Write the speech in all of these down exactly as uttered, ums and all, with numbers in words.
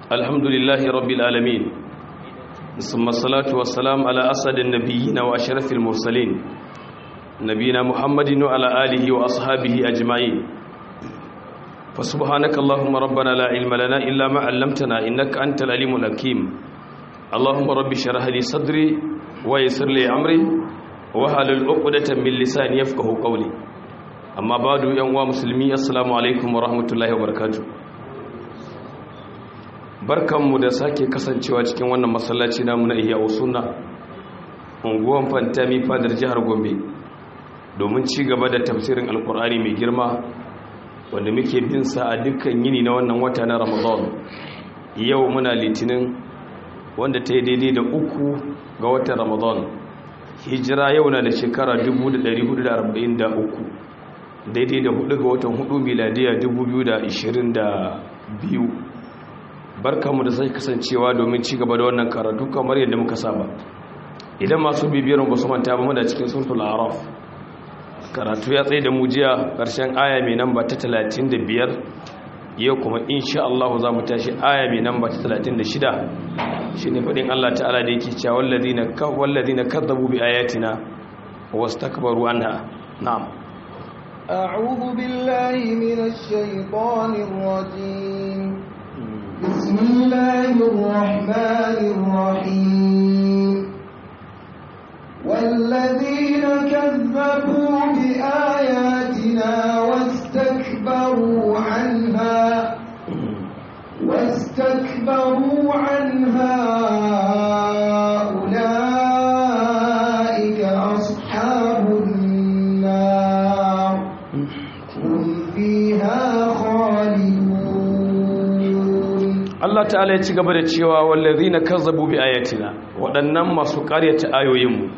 الحمد لله رب العالمين ثم الصلاة والسلام على أسعد النبيين وأشرف المرسلين نبينا محمد وعلى آله وأصحابه أجمعين فسبحانك اللهم ربنا لا علم لنا إلا ما علمتنا إنك أنت العليم الحكيم اللهم رب اشرح لي صدري ويسر لي أمري واحلل عقدة من لساني يفقهوا قولي أما بعد يا مسلمين السلام عليكم ورحمة الله وبركاته. Barkanmu da sake kasancewa cikin wannan masallaci namu na Ihya Sunna unguwan Fantami fadar jihar Gombe domin ci gaba da tafsirin Alkur'ani mai girma wanda muke bin sa a dukkan yini na wannan wata na Ramadan. Yau muna Litinin wanda ta yi daidai da uku ga watan Ramadan. Hijira yau na da shekara dubu da ɗari hudu da arba'in da uku daidai da hudu ga watan hudu miladiya dubu biyu da ashirin da biyu. Barkanmu da sai kasancewa domin ci gaba da wannan karatu kamar yadda muka saba. Idan masu bibiyar mu su manta ba muna cikin suratul A'raf. Karatu ya tsaye da mu jiya karshen aya mai namba ta talatin da biyar. Yau kuma insha Allah za mu tashi aya mai namba ta talatin da shida. Shine fadin Allah ta'ala da yake cewa wallazina ka wallazina kadzabu bi ayatina wastakbaru anha. Na'am. A'udhu billahi minash shaitanir rajim. بسم الله الرحمن الرحيم والذين كذبوا بآياتنا واستكبروا عنها واستكبروا عنها أولئك أصحاب النار هم فيها خالدون. Allah ta'ala ya ci gaba da cewa wallazina kazzabu bi ayatina waɗannan masu ƙaryata ayoyinmu.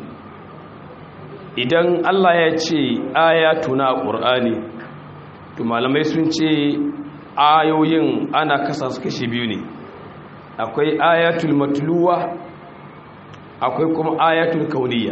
Idan Allah ya ce ayatuna a Qur'ani to malamai sun ce ayoyin ana kasa su kashi biyu ne. Akwai ayatul matluwa akwai kuma ayatul kauniyya.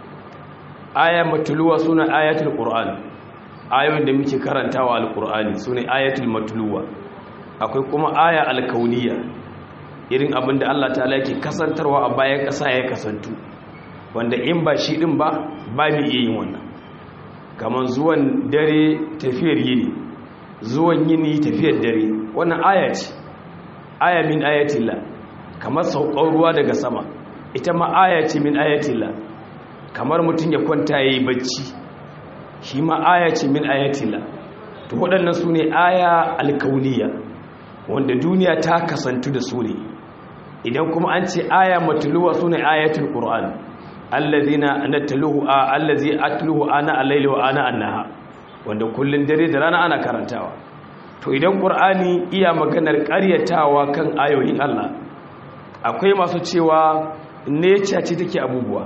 Aya matluwa suna ayatul Qur'an. Ayoyin da muke karantawa al-Qur'ani sune ayatul matluwa. Akwai kuma aya alkauniya irin abinda Allah ta'ala yake kasantarwa a bayan ƙasa ya kasantu wanda in ba shi din ba ba mu iya yin wannan, kamar zuwan dare tafiyar yini, zuwan yini tafiyar dare, wannan aya ce, aya min ayatillah. Kamar saukar ruwa daga sama ita ma aya ce min ayatillah. Kamar mutum ya kwanta yayi bacci shi ma aya ce min ayatillah. To waɗannan su ne aya alkauniya wanda duniya ta kasantu da su ne. Idan kuma an ce aya matluwa su ne ayatul qur'an allazina natluhu allazi atluhu ana al-layli wa ana an-nahar wanda kullun dare da rana ana karantawa. To idan qur'ani iya maganar ƙaryatawa kan ayoyin Allah, akwai masu cewa nature ce take abubuwa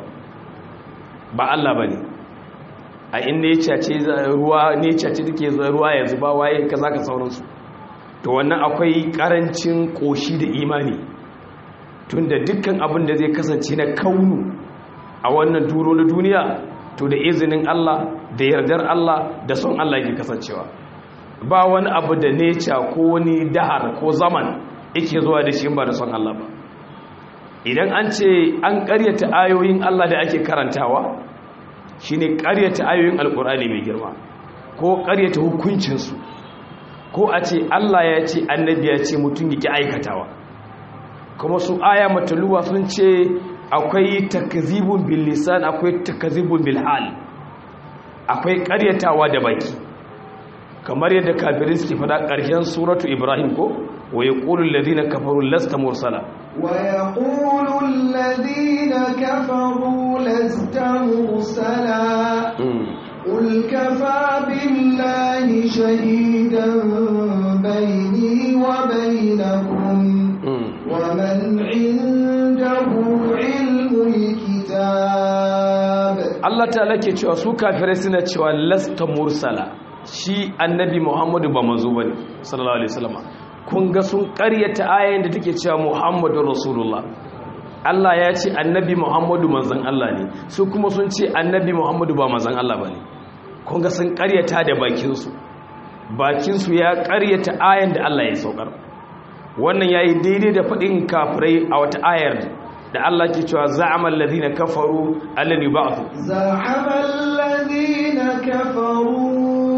ba Allah bane. A in nature ce ruwa nature ce take ruwa yanzu ba waye kaza ka sauransu. To wannan akwai karancin koshi da imani, tunda dukkan abin da zai kasance na kaunu a wannan duro na duniya to da izinin Allah da yardar Allah da son Allah yake kasancewa. Ba wani abu da nature ko wani dahar ko zaman yake zuwa da shi ba da son Allah ba. Idan an ce an ƙaryata ayoyin Allah da ake karantawa shine ƙaryata ayoyin Alƙur'ani mai girma ko ƙaryata hukuncinsu, ko a ce Allah ya ce annabi ya ce mutum yake aikatawa. Kuma su aya matluwa sun ce akwai takzibun bil lisan akwai takzibun bil hal, akwai ƙaryatawa da baki kamar yadda kafirai suke fada ƙarshen suratu Ibrahim ko wa yaqulu alladhina kafaru lasta mursala wa yaqulu alladhina kafaru lasta mursala قل كفى بالله شهيدا بيني وبينكم ومن عنده علم الكتاب. Allah ta'ala ke cewa su kafirai suna cewa lasta mursala, shi annabi Muhammadu ba manzo bane sallallahu alaihi wasallam. Kun ga sun ƙaryata ayoyin da take cewa Muhammadur Rasulullah. Allah ya ce annabi Muhammadu manzon Allah ne, su kuma sun ce annabi Muhammadu ba manzon Allah bane. Kun ga sun ƙaryata da bakinsu, bakinsu ya ƙaryata ayan da Allah ya saukar. wannan yayi daidai da fadin kafirai a wata ayar da Allah ke cewa za'amal ladina kafaru allan yub'athu za'amal ladina kafaru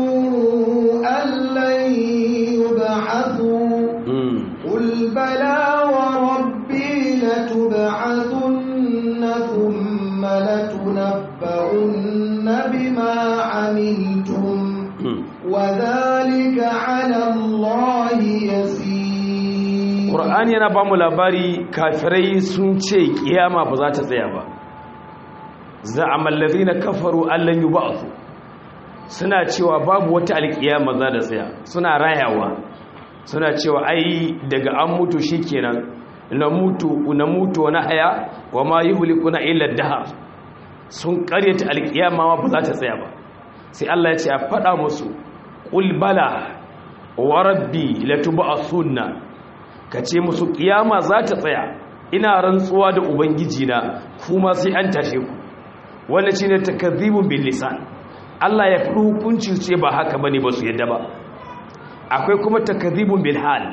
allan yub'athu qul bala wa rabbi latub'athunna thumma latunabba'unna bima 'amiltum wa dhalika 'ala Allahi yasir. Qur'ani yana ba mu labari kafirai sun ce kiyama ba za ta tsaya ba. Za'amal ladina kafaru allan yub'athu, suna cewa babu wata alkiyama za ta tsaya, suna rayawa, suna cewa ai daga an mutu shikenan na mutu na mutu na haya wa ma yuhlikuna illa ad-dahr. Sun karyata alkiyama ba za ta tsaya ba. Sai Allah ya ce a fada musu qul bala wa rabbi latub'athunna, ka ce musu kiyama za ta tsaya, ina rantsuwa da ubangiji na kuma sai an tashe ku. Wannan shine takdhibun bil lisan. Allah ya fi hukunci ce ba haka bane ba su yadda ba. Akwai kuma takdhibun bil hal,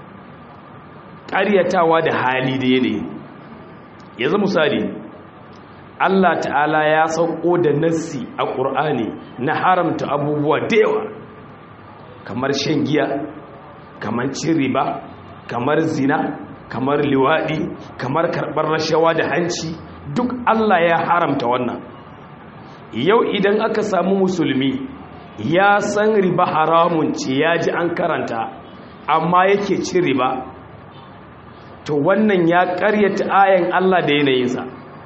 ƙaryatawa da hali da yanayi. Yanzu misali, Allah ta'ala ya sauko da nassi a Qur'ani na haramta abubuwa da yawa, kamar shan giya, kamar cin riba, kamar zina, kamar liwaɗi, kamar karɓar rashawa da hanci, duk Allah ya haramta wannan. Yau idan aka samu musulmi ya san riba haramun ce, ya ji an karanta amma yake cin riba, to wannan ya ƙaryata ayan Allah da yanayinsa.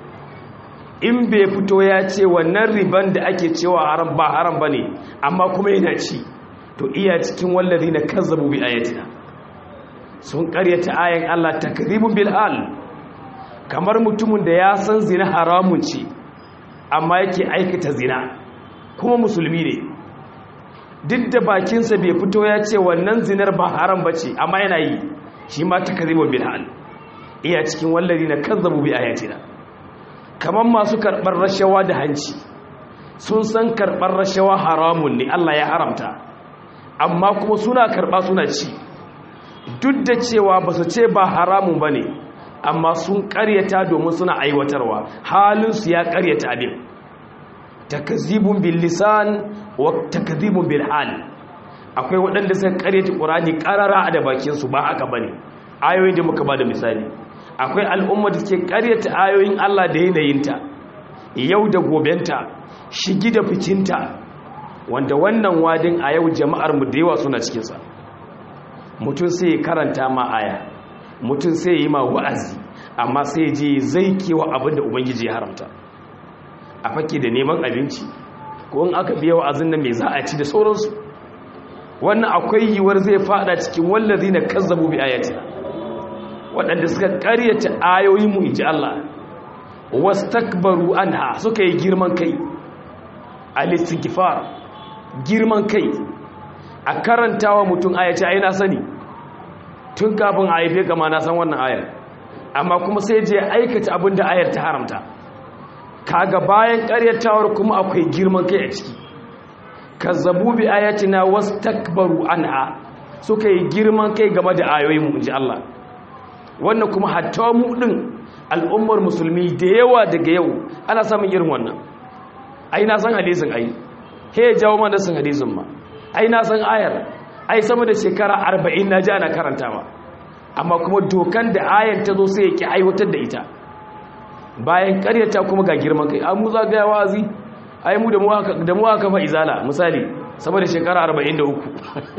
In bai fito ya ce wannan riban da ake cewa haram ba haram bane amma kuma yana ci, to iya cikin wallazina kazzabu bi ayatina, sun karyata ayan Allah takdhibun bil hal. Kamar mutumin da ya san zina haramun ce amma yake aikata zina kuma musulmi ne, duk da bakinsa bai fito ya ce wannan zinar ba haram bace amma yana yi, shi ma takdhibun bil hal, iya cikin wallazina kazzabu bi ayatina. Kamar masu karɓar rashawa da hanci, sun san karɓar rashawa haramun ne, Allah ya haramta, amma kuma suna karɓa suna ci, duk da cewa ba su ce ba haramun ba ne, amma sun ƙaryata domin suna aiwatarwa, halinsu ya ƙaryata abin. Takazibun bil lisan wa takazibun bil hal. Akwai waɗanda suka ƙaryata Qur'ani ƙarara da bakinsu, ba haka bane. Ayoyin da muka ba da misali, akwai al'umma da ke ƙaryata ayoyin Allah da yanayinta, yau da gobenta, shigi da ficinta, wanda wannan wadin a yau jama'ar mu da yawa suna cikinsa. Mutum sai ya karanta ma aya, mutum sai ya yi ma wa'azi, amma sai ya je zai kewa abin da Ubangiji ya haramta. A fake da neman abinci, ko in aka biya wa'azin nan mai za a ci da sauransu. Wannan akwai yiwuwar zai fada cikin wallazi na kazzabu bi ayatina, waɗanda suka ƙaryata ayoyinmu inji Allah, wastakbaru anha, suka yi girman kai, al-istighfar, girman kai, a karantawa mutum ayace ai na sani tun kafin a haife kama na san wannan ayar, amma kuma sai je aikata abin da ayar ta haramta. Kaga bayan ƙaryatawar kuma akwai girman kai a ciki. Kazzabu bi ayatina wastakbaru anha, suka yi girman kai game da ayoyinmu inji Allah. Wannan kuma hatta mu din al'ummar musulmi da yawa daga yau ana samun irin wannan. Ai na san hadisin ai, he jawo mana san hadisin ma. Ai na san ayar, ai sama da shekara arba'in na ji ana karantawa, amma kuma dokan da ayar ta zo sai ya ki aiwatar da ita. Bayan karyata kuma ga girman kai, an mu za ga wazi, ai mu da mu aka da mu aka fa izala misali sama da shekara arba'in da uku.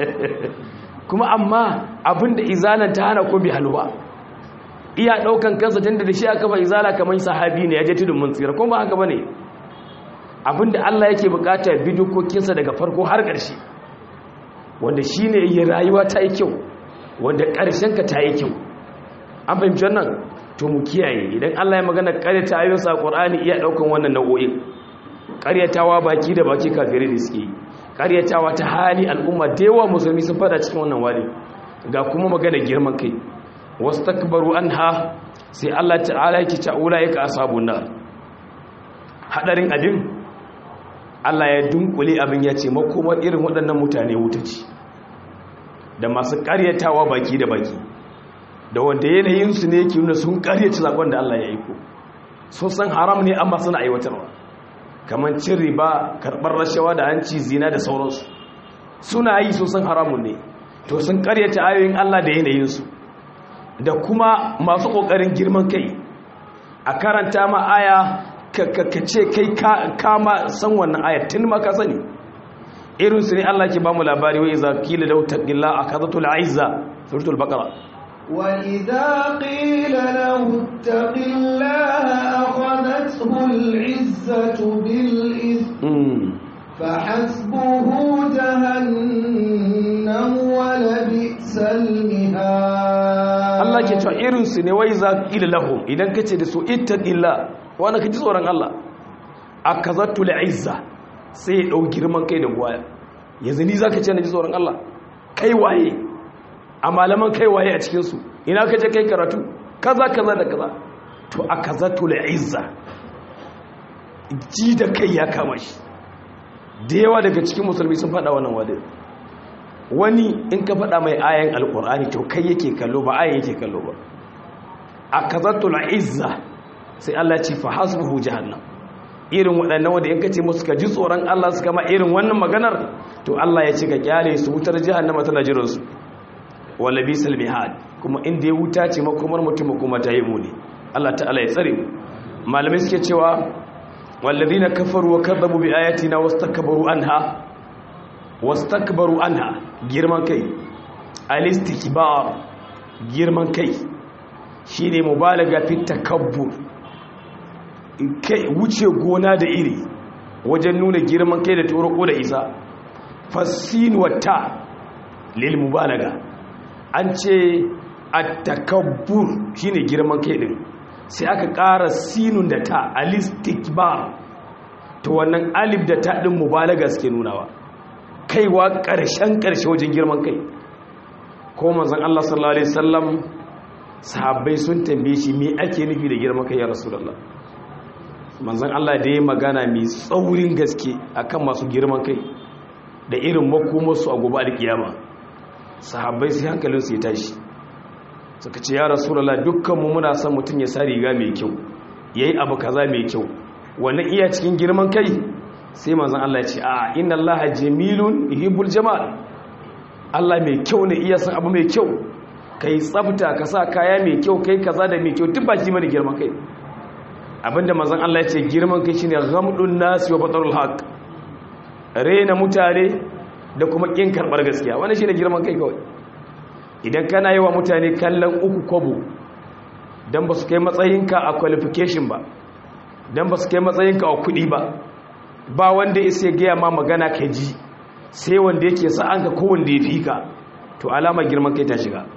Kuma amma abinda izalan ta hana ko bi halwa, iya daukan kansa tunda da shi aka fa izala kamar sahabi ne ya je tudun mun tsira, kuma ba haka bane. Abinda Allah yake bukata bi dokokinsa daga farko har ƙarshe, wanda shine yi rayuwa ta yi kyau, wanda ƙarshen ka ta yi kyau. An fahimci wannan? To mu kiyaye, idan Allah ya magana ƙaryata ayoyinsa a Qur'ani iya daukan wannan nau'o'in. Ƙaryatawa baki da baki kafirai da suke yi, ƙaryatawa ta hali al'umma da yawa musulmi sun fada cikin wannan wali. Ga kuma magana girman kai, wastakbaru anha, sai Allah ta'ala yake ta ulaika ashabun nar. Hadarin abin Allah ya dunkule abin ya ce makomar irin waɗannan mutane wuta ce, da masu ƙaryatawa baki da baki da wanda yanayinsu ne yake nuna sun karyace zakon da Allah ya aiko sun san haram ne amma suna aiwatarwa kamar cin riba karɓar rashawa da hanci zina da sauransu suna yi sun san haramun ne to sun karyace ayoyin Allah da yanayinsu da kuma masu ƙoƙarin girman kai a karanta ma aya ka ce kai kama san wannan aya tun ma ka sani irinsu ne Allah ke ba mu labari wa iza qila lahu taqilla akazatul izza suratul baqara wa idza qila lahu taqillaha akhadhathu al-izzatu bil ithm fa hasbuhu jahannam wa labisal mihad Allah ke cewa irinsu ne wa iza qila lahu idan kace da su ittaqilla wanda kaji tsoron Allah akazatul izza sai ya ɗau girman kai da gwaya yanzu ni za ka ce na ji tsoron Allah kai waye a malaman kai waye a cikinsu ina ka je kai karatu kaza kaza da kaza to a kaza tula izza ji da kai ya kama shi da yawa daga cikin musulmi sun faɗa wannan wade wani in ka faɗa mai ayan alƙur'ani to kai yake kallo ba ayan yake kallo ba a kaza tula izza sai Allah ce fa hasbuhu jahannam irin waɗannan wanda in kace musu ka ji tsoron Allah su kama irin wannan maganar to Allah ya ce ka kyale su wutar jahannama tana jiran su wala bisal mihad kuma inda ya wuta ce makomar mutum kuma ta yi muni Allah ta'ala ya tsare mu malamai suke cewa walladhina kafaru wa kadzabu bi ayatina wastakbaru anha wastakbaru anha girman kai al-istikbar girman kai shine mubalaga fi takabbur kai wuce gona da iri wajen nuna girman kai da turoko da isa fasin wata lil mubalaga an ce at-takabbur shine girman kai din sai aka ƙara sinun da ta alistikbar to wannan alif da ta din mubalaga suke nunawa kaiwa ƙarshen ƙarshe wajen girman kai ko manzon Allah sallallahu alaihi wasallam sahabbai sun tambaye shi me ake nufi da girman kai ya rasulullah manzan Allah da ya magana mai tsaurin gaske akan masu girman kai da irin makomarsu a gobe alkiyama sahabbai sai hankalinsu ya tashi suka ce ya rasulullah dukkanmu muna son mutum ya sa riga mai kyau yayi abu kaza mai kyau wannan iya cikin girman kai sai manzan Allah ya ce a inna allaha jamilun yuhibbul jamal Allah mai kyau ne iya san abu mai kyau kai tsafta ka sa kaya mai kyau kai kaza da mai kyau duk ba shi mai girman kai abinda manzon Allah ya ce girman kai shine ghamdun nas wa batarul haqq rena mutane da kuma kin karbar gaskiya wannan shine girman kai kawai idan kana yi wa mutane kallon uku kobo dan ba su kai matsayinka a qualification ba dan ba su kai matsayinka a kudi ba ba wanda ya gaya ma magana ka ji sai wanda yake sa an ka ko wanda ya fi ka to alama girman kai ta shiga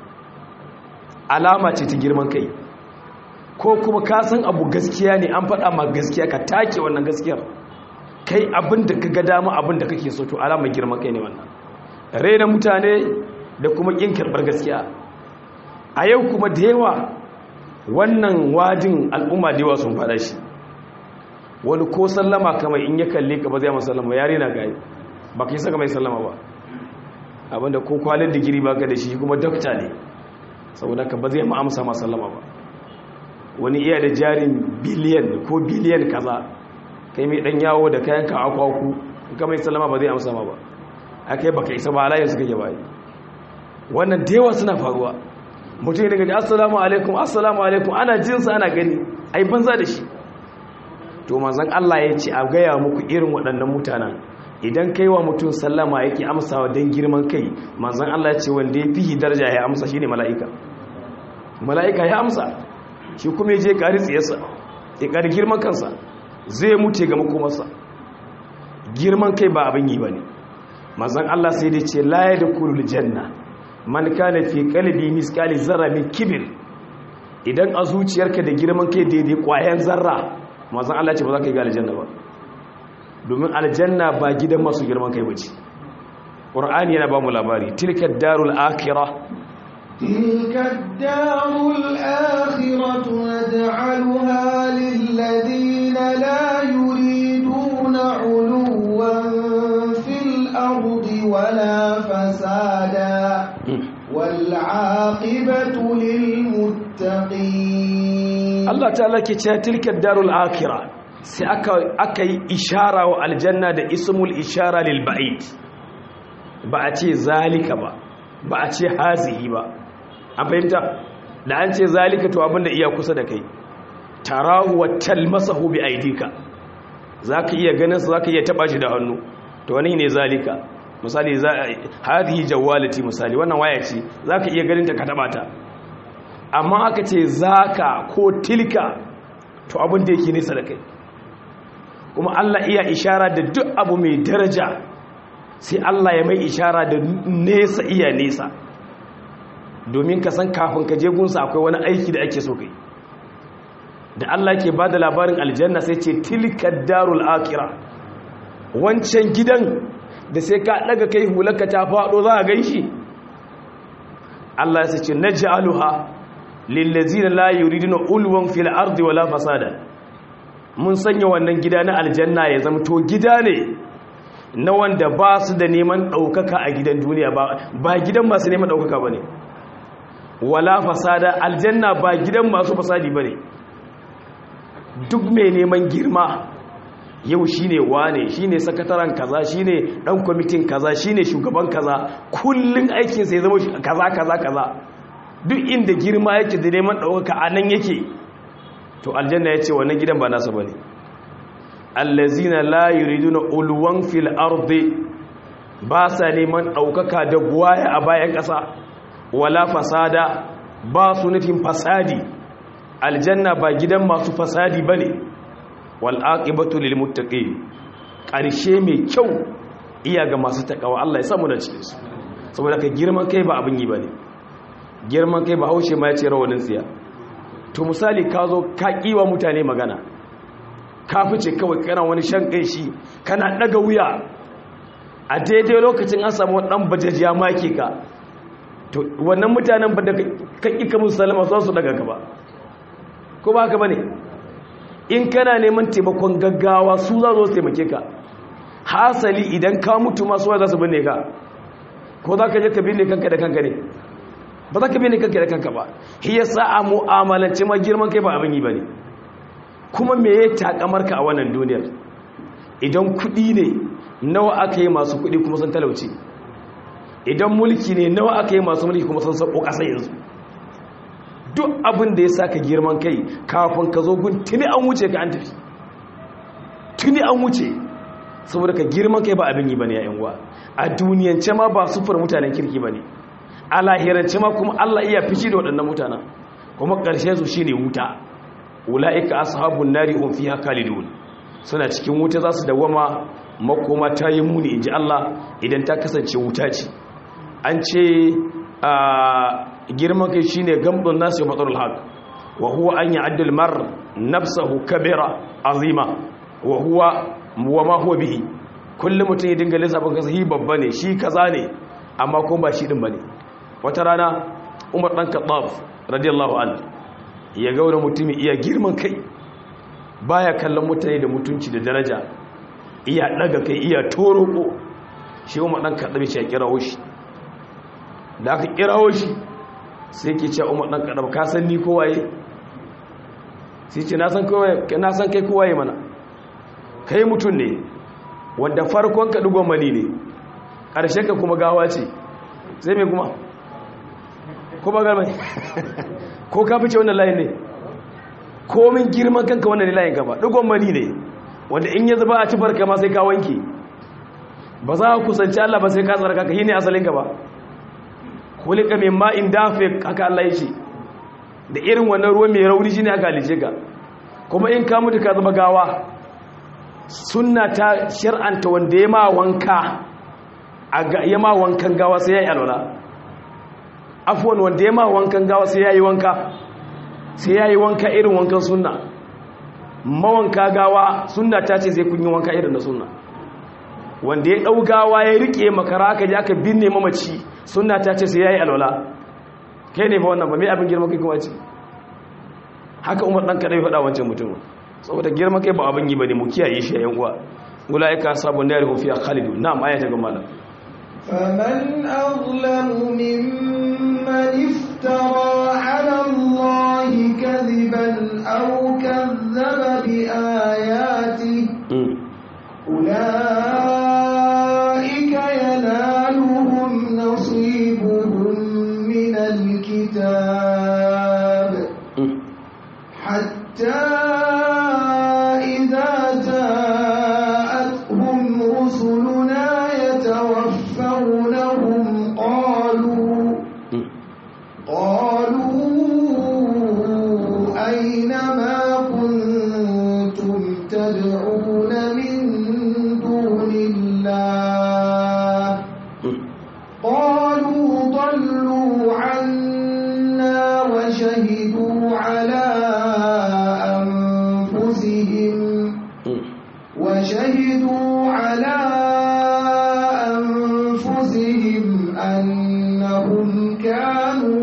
alama ce ta girman kai ko kuma ka san abu gaskiya ne an faɗa ma gaskiya ka take wannan gaskiyar kai abin da ka ga dama abin da kake so to alama girman kai ne wannan raina mutane da kuma kin karbar gaskiya a yau kuma da yawa wannan wadin al'umma da yawa sun faɗa shi wani ko sallama kamar in ya kalle ka ba zai masa sallama yare na gaye ba ka yi saka mai sallama ba abinda ko kwalin digiri ba ka da shi kuma dokta ne saboda ka ba zai ma amsa ma sallama ba wani iya da jarin biliyan ko biliyan kaza kai mai dan yawo da kayan ka akwaku ka mai sallama ba zai amsa ma ba akai baka isa ba alayin suka yi wannan da yawa suna faruwa mutum daga ji assalamu alaikum assalamu alaikum ana jinsa ana gani ai banza da shi to manzon Allah ya ce a gaya muku irin waɗannan mutanen idan kai wa mutum sallama yake amsawa don girman kai manzon Allah ya ce wanda ya fi daraja ya amsa shine mala'ika mala'ika ya amsa shi kuma ya je ƙari tsiyarsa ya ƙari girman kansa zai mutu ga makomarsa girman kai ba abin yi ba ne manzon Allah sai dai ce la yadkhulul janna man kana fi qalbi misqali zarra min kibir idan a zuciyarka da girman kai daidai ƙwayan zarra manzon Allah ce ba za ka yi ga aljanna ba domin aljanna ba gidan masu girman kai bace qur'ani yana ba mu labari tilka darul akhirah tilka darul akhiratu naj'aluha lil ladina la yuriduna 'uluwan fil ardi wala fasada wal 'aqibatu lil للمتقين. Allah ta'ala ke cewa tilka darul akhirah, sai aka aka yi ishara wa aljanna da ismul ishara lil ba'id, ba a ce zalika ba, ba a ce hazihi ba. An fahimta da an ce zalika to abinda iya kusa da kai, tarahu wa talmasahu bi aidika, zaka iya ganin sa, zaka iya taba shi da hannu, to wani ne zalika. Misali hadhihi jawalati, misali wannan waya ce, zaka iya ganin ta ka taba ta. Amma aka ce zaka ko tilka, to abin da yake nesa da kai. Kuma Allah iya ishara da duk abu mai daraja, sai Allah ya mai ishara da nesa iya nesa, domin ka san kafin ka je gunsa akwai wani aiki da ake so kai. Da Allah ke bada labarin aljanna sai ce tilka darul akhirah, wancan gidan da sai ka daga kai hulaka ta fado za a ganshi. Allah sai ce naj'aluha lillazina la yuriduna ulwan fil ardi wala fasada, mun sanya wannan gida na aljanna ya zama to gida ne na wanda ba su da neman daukaka a gidan duniya, ba ba gidan masu neman daukaka bane, wala fasada, aljanna ba gidan masu fasadi bane. Duk mai neman girma yau shine wane, shine sakataren kaza, shine dan kwamitin kaza, shine shugaban kaza, kullun aikin sa ya zama kaza kaza kaza. Duk inda girma yake da neman daukaka anan yake, to aljanna yace wannan gidan ba nasa bane. Allazina la yuriduna ulwan fil ardi, ba sa neman daukaka da buwaya a bayan kasa, wala fasada, ba su nufin fasadi. Aljanna ba gidan masu fasadi bane. Wal aqibatu lil muttaqin, karshe mai kyau iya ga masu takawa. Allah ya samu da cikin su. Saboda ka girman kai ba abin yi bane. Girman kai ba haushe ma ya ce rawanin tsiya. To misali ka zo ka kiwa mutane magana, ka fice kawai kana wani shan kai shi, kana daga wuya a daidai lokacin an samu dan bajajiya make ka, to wannan mutanen ba da ka kika musu salama za su daga gaba, ko ba haka bane? In kana neman taimakon gaggawa su za su taimake ka. Hasali idan ka mutu ma su za su binne ka, ko za ka je ka binne kanka da kanka ne? Ba za ka binne kanka da kanka ba. Shi yasa a mu'amalance ma girman kai ba abin yi bane. Kuma me ya takamar ka a wannan duniyar? Idan kuɗi ne, nawa aka yi masu kuɗi kuma sun talauci? Idan mulki ne, nawa aka yi masu mulki kuma sun sabo ƙasa yanzu? Duk abin da ya sa ka girman kai, kafin ka zo gun tuni an wuce ka an tafi, tuni an wuce. Saboda ka girman kai ba abin yi bane ya yanwa. A duniyance ma ba sufar mutanen kirki bane, a lahirance ma kuma Allah iya fishi da waɗannan mutanen, kuma ƙarshen su shine wuta. Ulaika ashabun nari hum fiha khalidun, suna cikin wuta za su dawama, makoma ta yi muni inji Allah idan ta kasance wuta ce. An ce a girman kai shine gamdun nasu batarul haq, wa huwa an ya'addu al-mar nafsuhu kabira azima, wa huwa wa ma huwa bihi. Kullum mutum ya dinga lissafin kansa hi babba ne, shi kaza ne, amma kuma ba shi din bane. Wata rana Umar dan Khattab radiyallahu anhu ya ga wani mutumi iya girman kai, baya kallon mutane da mutunci da daraja, iya daga kai, iya toroko. Shi Umar dan Khattab ya kirawo shi, da aka kirawo shi sai ke ce Umar dan Khattab ka san ni ko waye? Sai ce na san kowaye, na san kai ko waye mana. Kai mutun ne wanda farkon ka dugon mali ne, ƙarshen ka kuma gawa ce, sai me kuma? Ko ba garba ko ka fice wannan layin ne? Ko min girman kanka wannan ne layin ka ba, dugon mali ne wanda in ya zuba a ci barka ma sai ka wanke, ba za ka kusanci Allah ba sai ka tsarka ka, shi ne asalin ka ba. Kulika min ma'in dafiq, haka Allah ya ce, da irin wannan ruwan mai rauni shine aka halice ka. Kuma in ka mutu ka zama gawa, sunna ta shar'anta wanda ya ma wanka, ya ma wankan gawa sai ya yi alwala. Afwan, wanda ya ma wankan gawa sai ya yi wanka, sai ya yi wanka irin wankan sunna. Mawanka gawa sunna ta ce sai kun yi wanka irin na sunna. Wanda ya ɗau gawa ya riƙe makara aka ji aka binne mamaci, sunna ta ce sai ya yi alwala. Kai ne ba wannan ba, mai abin girma kai kuma ce? Haka Umar ɗan kaɗai faɗa wancan mutum. Saboda girma kai ba abin yi ba ne, mu kiyaye shi a yan uwa. Ula'ika sabon da ya rufu fiya khalidu. Na'am, aya ta ga malam. فمن أظلم ممن افترى على الله وشهدوا على أنفسهم وشهدوا على أنفسهم أنهم كانوا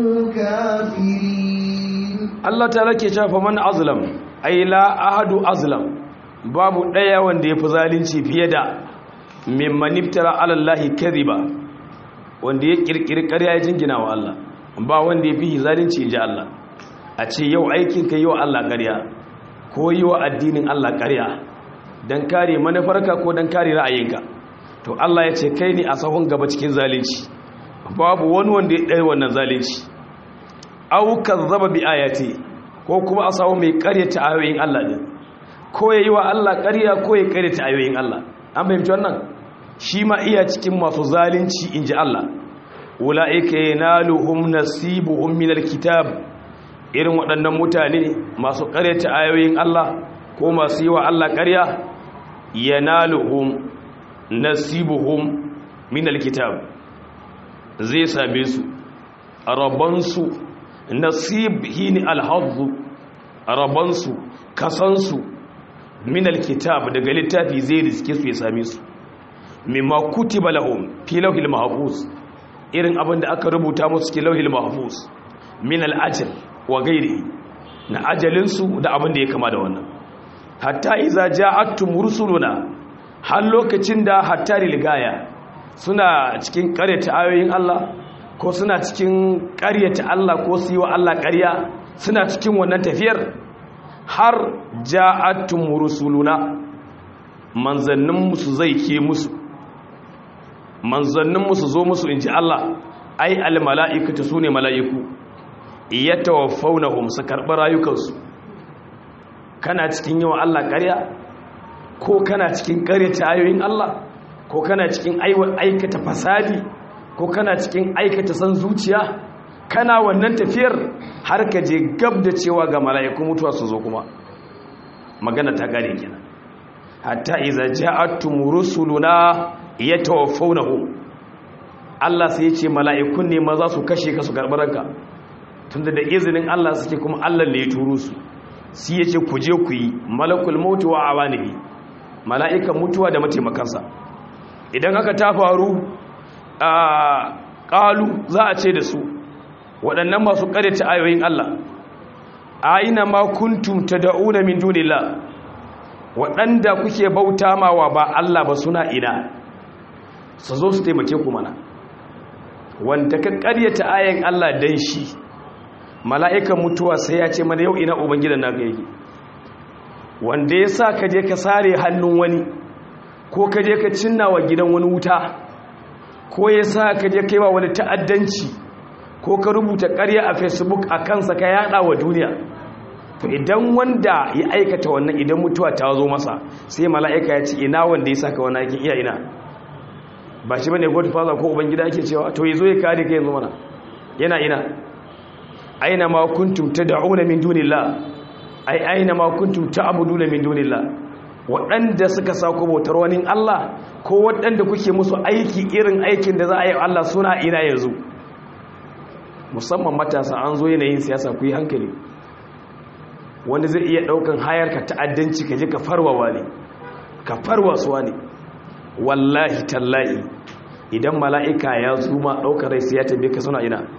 كافرين. الله تعالى كشاف من أظلم أي لا أحد أظلم babu ɗaya wanda ya fi zalunci fiye da mimman iftara ala Allah kadhiba wanda ya kirkiri ƙarya ya jingina wa Allah. Ba wanda ya fi zalunci inji Allah, a ce yau aikin ka yi wa Allah ƙarya ko yi wa addinin Allah ƙarya don kare manufarka ko don kare ra'ayinka, to Allah ya ce kai ne a sahun gaba cikin zalunci. Babu wani wanda ya ɗaya wannan zalunci. Au kazzaba bi ayati, ko kuma a samu mai ƙaryata ayoyin Allah ne, ko ya yi wa Allah ƙarya ko ya ƙaryata ayoyin Allah. An fahimci wannan? Shi ma iya cikin masu zalunci inji Allah. Ula'ika yanaluhum nasibuhum minal kitab, irin waɗannan mutane masu ƙaryata ayoyin Allah ko masu yi wa Allah ƙarya, yanaluhum nasibuhum minal kitab, zai same su rabansu. Nasib hini alhazzu, rabansu kasansu minal kitab daga littafi zai riske su ya same su, mimma kutiba lahum fi lawhil mahfuz, irin abin da aka rubuta musu cikin lawhil mahfuz min al-ajal wa ghairihi, na ajalinsu da abin da ya kama da wannan. Hatta iza ja'atum rusuluna, har lokacin da hatta ligaya suna cikin ƙaryata ayoyin Allah ko suna cikin ƙaryata Allah ko su yi wa Allah ƙarya, suna cikin wannan tafiyar, har ja'atum rusuluna, manzannin musu zai ke musu manzannin musu zo musu inji Allah, ai al mala'ikatu sune mala'iku, yatawaffawnahum su karɓi rayukansu. Kana cikin yawan Allah ƙarya, ko kana cikin ƙaryata ayoyin Allah, ko kana cikin aikata fasadi, ko kana cikin aikata san zuciya, kana wannan tafiyar har ka je gab da cewa ga mala'iku mutuwa su zo kuma magana ta gare kenan. Hatta iza ja'atum rusuluna yatawaffawnahum, Allah sai ya ce mala'ikun ne ma za su kashe ka su karɓi ranka, tunda da izinin Allah suke kuma Allah ne ya turo su. Sai ya ce ku je ku yi malakul maut wa awanihi, mala'ikan mutuwa da mataimakansa. Idan haka ta faru a ƙalu, za a ce da su waɗannan masu ƙaryata ayoyin Allah, aina ma kuntum tad'una min dunillah, waɗanda kuke bauta mawa ba Allah ba suna ina, su zo su taimake ku mana. Wanda ka ƙaryata ayoyin Allah dan shi, mala'ikan mutuwa sai ya ce mana yau ina ubangidan naka yake. Wanda ya sa ka je ka sare hannun wani, ko ka je ka cinna wa gidan wani wuta, ko ya sa ka je kai wa wani ta'addanci, ko ka rubuta ƙarya a Facebook a kansa ka yada wa duniya, to idan wanda ya aikata wannan, idan mutuwa ta zo masa, sai mala'ika ya ce ina wanda ya saka wannan aikin, iya ina, ba shi bane godfather ko ubangida ake cewa, to yazo ya kare ka yanzu mana, yana ina. Aina ma kuntum tad'una min dunillah, ai aina ma kuntum ta'buduna min dunillah, waɗanda suka sako bautar wani Allah ko waɗanda kuke musu aiki irin aikin da za a yi Allah suna ina yanzu. Musamman matasa, an zo yanayin siyasa, ku yi hankali. Wanda zai iya ɗaukan hayar ka ta'addanci ka je ka farwawa ne, ka farwasuwa ne. Wallahi tallahi idan mala'ika ya zuma ɗaukar rai sai ya tambaye ka suna ina.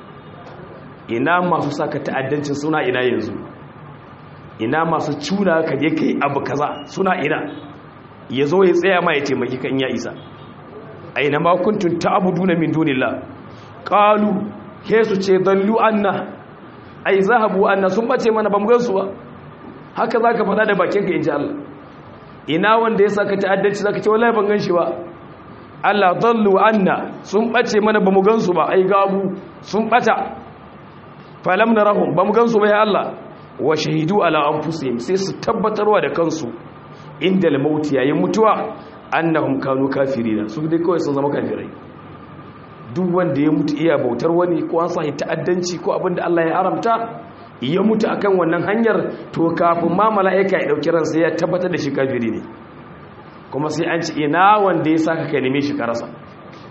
Ina masu saka ta'addancin suna ina yanzu. Ina masu cuna ka je kai abu kaza suna ina. Ya zo ya tsaya ma ya taimaki kan ya isa. Aina ma kuntum ta'buduna min dunillah, qalu, ke su ce dallu anna, ai zahabu anna, sun bace mana bamu gansu ba. Haka zaka faɗa da bakinka inji Allah. Ina wanda ya saka ta'addanci zaka ce wallahi ban ganshi ba. Allah dallu anna, sun bace mana bamu gansu ba, ai gabu sun bata. Falam narahum, bamu gansu ba ya Allah. Wa shahidu ala anfusihim, sai su tabbatarwa da kansu inda al-maut yayin mutuwa annahum kanu kafirina, su dai kawai sun zama kafirai. Duk wanda ya mutu iya bautar wani ko an sahi ta'addanci ko abinda Allah ya haramta, ya mutu akan wannan hanyar, to kafin ma mala'ika ya dauki ransa ya tabbatar da shi kafiri ne. Kuma sai an ci ina wanda ya saka ka neme shi ka rasa.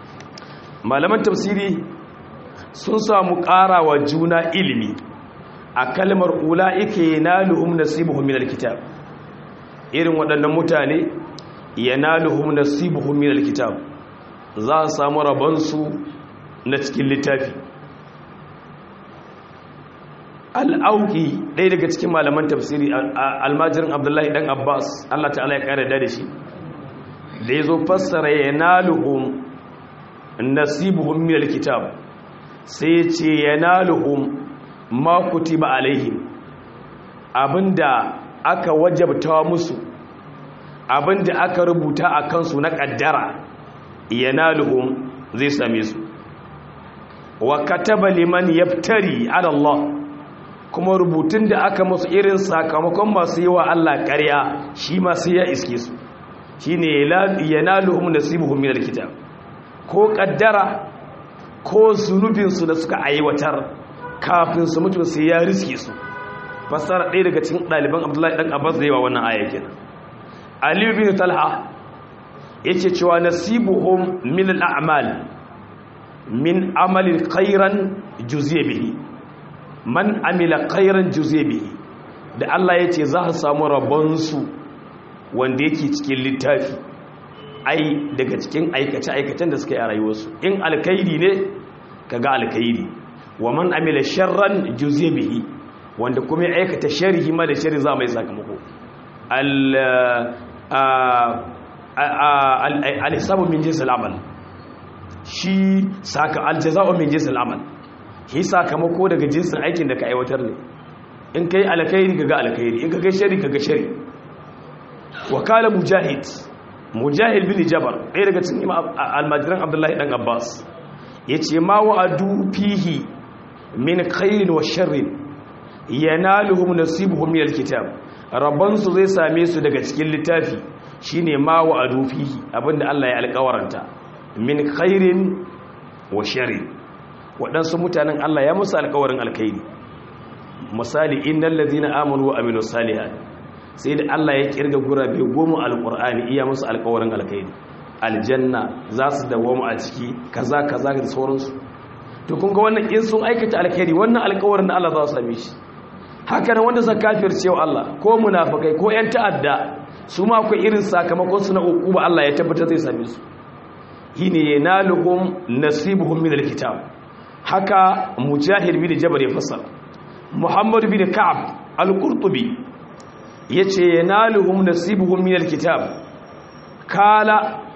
Malaman tafsiri sun samu ƙarawa juna ilimi a kalmar ula'ika yanaluhum nasibuhum minal kitab, irin waɗannan mutane yanaluhum nasibuhum minal kitab za su samu rabonsu na cikin littafi. al'auki ɗaya daga cikin malaman tafsiri almajirin abdullahi ɗan abbas Allah ta'ala ya ƙara da shi da ya zo fassara yanaluhum nasibuhum minal kitab sai ce yanaluhum ma kutiba alaihim, abinda aka wajabta musu, abinda aka rubuta a kansu na kaddara yanaluhum zai same su. wa kataba liman yaftari ala Allah, kuma rubutun da aka musu irin sakamakon masu yi wa Allah ƙarya shi ma sai ya iske su, shine yanaluhum nasibuhum minal kitab, ko kaddara ko zunubinsu da suka aiwatar kafin su mutu sai ya riske su. fassara ɗaya daga cikin ɗaliban abdullahi ɗan abbas da yawa wannan aya kenan. aliyu bin talha yake cewa nasibuhum min al'amal min amalin khairan juziya bihi, man amila khairan juziya bihi, da Allah ya ce za su samu rabonsu wanda yake cikin littafi, ai daga cikin aikace-aikacen da suka yi a rayuwarsu. in alkaidi ne kaga alkaidi, wa man amila sharran juziya bihi, wanda kuma ya aikata sharhi ma da sharri za mai sakamako. al-hisabu min jinsil amal, shi saka aljaza'u min jinsil amal, shi sakamako daga jinsin aikin da ka aiwatar ne. in kai alkhairi kaga alkhairi, in kaga sharri kaga sharri. wa kala mujahid mujahid bin jabar ɗaya daga cikin almajiran abdullahi dan abbas yace ma wa'adu fihi min khairin wa sharrin yanaluhum nasibuhum min alkitab, rabbansu zai same su daga cikin littafi, shine ma wa'adu fihi, abinda Allah ya alƙawaranta, min khairin wa sharrin. waɗansu mutanen Allah ya musu alƙawarin alkhairi, misali innal ladina amanu wa amilus salihat, sai da Allah ya kirga gurabe goma alqur'ani iya musu alƙawarin alkhairi, aljanna za su dawo a ciki kaza kaza da sauransu. to kun ga wannan in sun aikata alkhairi wannan alƙawarin da Allah za su same shi. haka nan wanda suka kafirce wa Allah ko munafikai ko ƴan ta'adda, su ma akwai irin sakamakon su na uquba Allah ya tabbatar zai same su, hine yanaluhum nasibuhum min alkitab. haka mujahid bin jabr ya fassara. muhammad bin ka'ab al-qurtubi yace yanaluhum nasibuhum min alkitab kala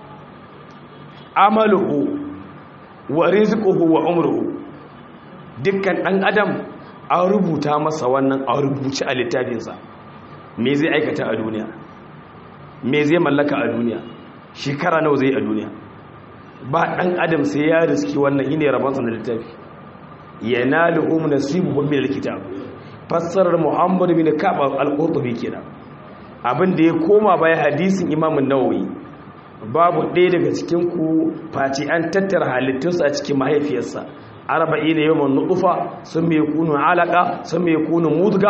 amaluhu wa rizquhu wa umruhu, dukkan dan adam an rubuta masa wannan, an rubuci a littafinsa me zai aikata a duniya, me zai mallaka a duniya, shekara nawa zai a duniya. ba dan adam sai ya riski wannan, shine rabansa na littafi. yanaluhum nasibuhum min alkitab, fassarar muhammad bin ka'ab al-qurtubi kenan. abin da ya koma baya hadisin imam an-nawawi, babu ɗaya daga cikin ku face an tattara halittunsa a cikin mahaifiyarsa arba'ina yawman nutfa, summa yakunu alaqa, summa yakunu mudga,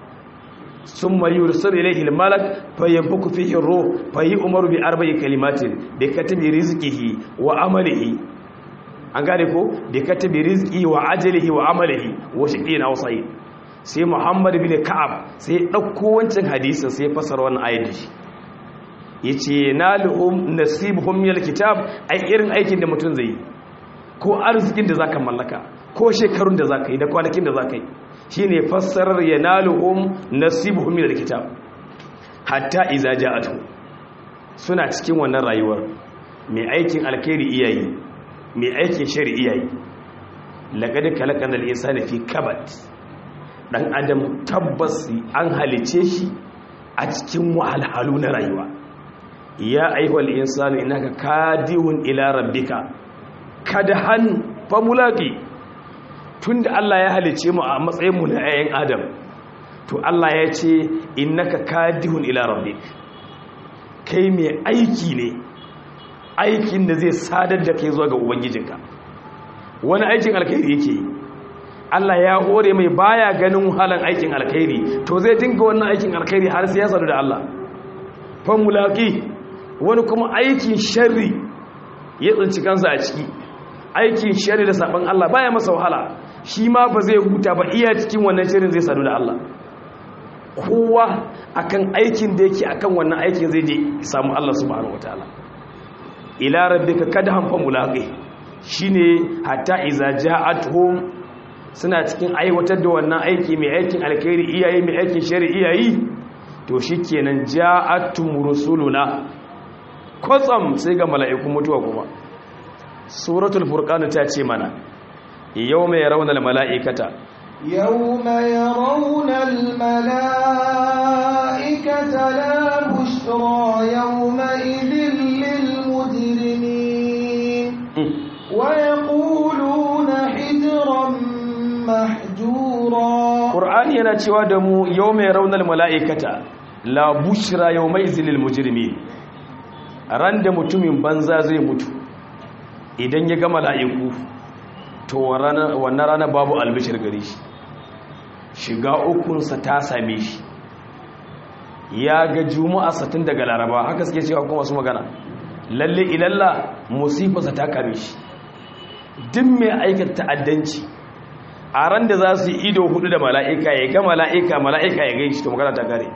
summa yursalu ilayhi al-malak fayanfuku fihi ar-ruh fayu'maru bi arba'i kalimatin bi katabi rizqihi wa amalihi. an gane ko bi katabi rizqihi wa ajalihi wa amalihi wa shaqina wa sa'id. sai muhammad bin ka'ab sai dauko wancan hadisin sai fasara wannan ayat shi, yace naluhum nasibuhum min al-kitab, ai irin aikin da mutum zai yi, ko arzikin da zaka mallaka, ko shekarun da zaka yi da kwanakin da zaka yi, shine fassarar yanaluhum nasibuhum min alkitab. hatta iza ja'atu, suna cikin wannan rayuwar, mai aikin alkhairi iyayi, mai aikin shari iyayi. laqad khalaqana al-insana fi kabad, dan adam tabbas an halice shi a cikin wahalhalu na rayuwa. ya ayyuhal insanu innaka kadihun ila rabbika kadahan famulaqi. tunda Allah ya halice mu a matsayin mu na ayyan adam, to Allah ya ce innaka kadihun ila rabbik, kai mai aiki ne, aikin da zai sadar da kai zuwa ga ubangijinka. wani aikin alkhairi yake yi, Allah ya hore mai baya ganin halan aikin alkhairi, to zai dinga wannan aikin alkhairi har sai ya sadu da Allah. famulaqi. wani kuma aikin sharri ya tsinci kansa a ciki, aikin shari da saban Allah baya masa wahala, shi ma ba zai huta ba iya cikin wannan shirin zai sadu da Allah. Kowa akan aikin da yake akan wannan aikin zai je samu Allah subhanahu wataala. Ila rabbika kadhan fa mulaqi shine hatta iza ja'atuhum suna cikin aiwatar da wannan aiki mai aikin alkhairi iyayi mai aikin shari iyayi to shikenan ja'atum rusuluna kwatsam sai ga mala'ikun mutuwa kuma. Suratul furqan ta ce mana yawma yarawna al-mala'ikata yawma yarawna al-mala'ikata la bushra yawma idhil lil mujrimin wa yaquluna hijran mahjura. Qur'ani yana cewa da mu yawma yarawna al-mala'ikata la bushra yawma idhil lil mujrimin. Ran da mutumin banza zai mutu idan ya ga mala'iku to wannan rana babu albishir gare shi, shiga ukunsa ta same shi, ya ga juma'a satin daga laraba haka suke cewa kuma su magana lalle ilalla musifarsa ta kame shi. Duk mai aikata ta'addanci a ran da za su yi ido hudu da mala'ika ya ga mala'ika mala'ika ya gaishe to magana ta kare.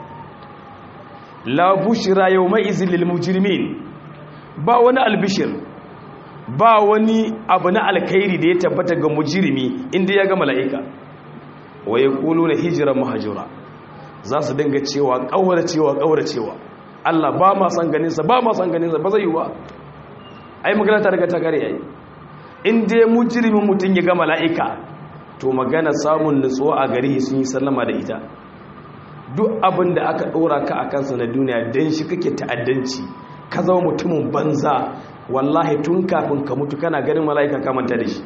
La bushra yawma izil lil mujrimin, ba wani albishir ba wani abu na alkhairi da ya tabbata ga mujrimi inda ya ga mala'ika. Wa yaquluna hijran mahjura, za su dinga cewa kauracewa kauracewa Allah ba ma san ganin sa ba ma san ganin sa ba zai yi ba. Ai magana ta daga ta kare yayi. In dai mujrimin mutun ya ga mala'ika to magana samun nutsuwa a gari sun yi sallama da ita. Duk abin da aka ɗora ka a kansa na duniya don shi kake ta'addanci ka zama mutumin banza, wallahi tun kafin ka mutu kana ganin mala'ika ka manta da shi.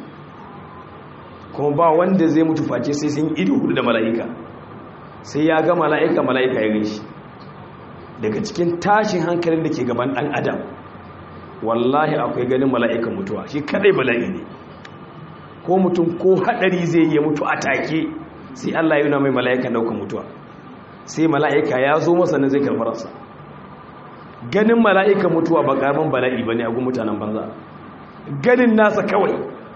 Kuma ba wanda zai mutu face sai sun ido hudu da mala'ika, sai ya ga mala'ika mala'ika ya gan shi. Daga cikin tashin hankalin da ke gaban ɗan adam wallahi akwai ganin mala'ikan mutuwa, shi kadai bala'i ne. Ko mutum ko haɗari zai yi mutu a take sai Allah ya yi mai mala'ikan ɗaukar mutuwa, sai mala'ika ya zo masa na zai karbararsa. Ganin mala'ika mutuwa ba ƙaramin bala'i ba ne a gun mutanen banza, ganin nasa kawai.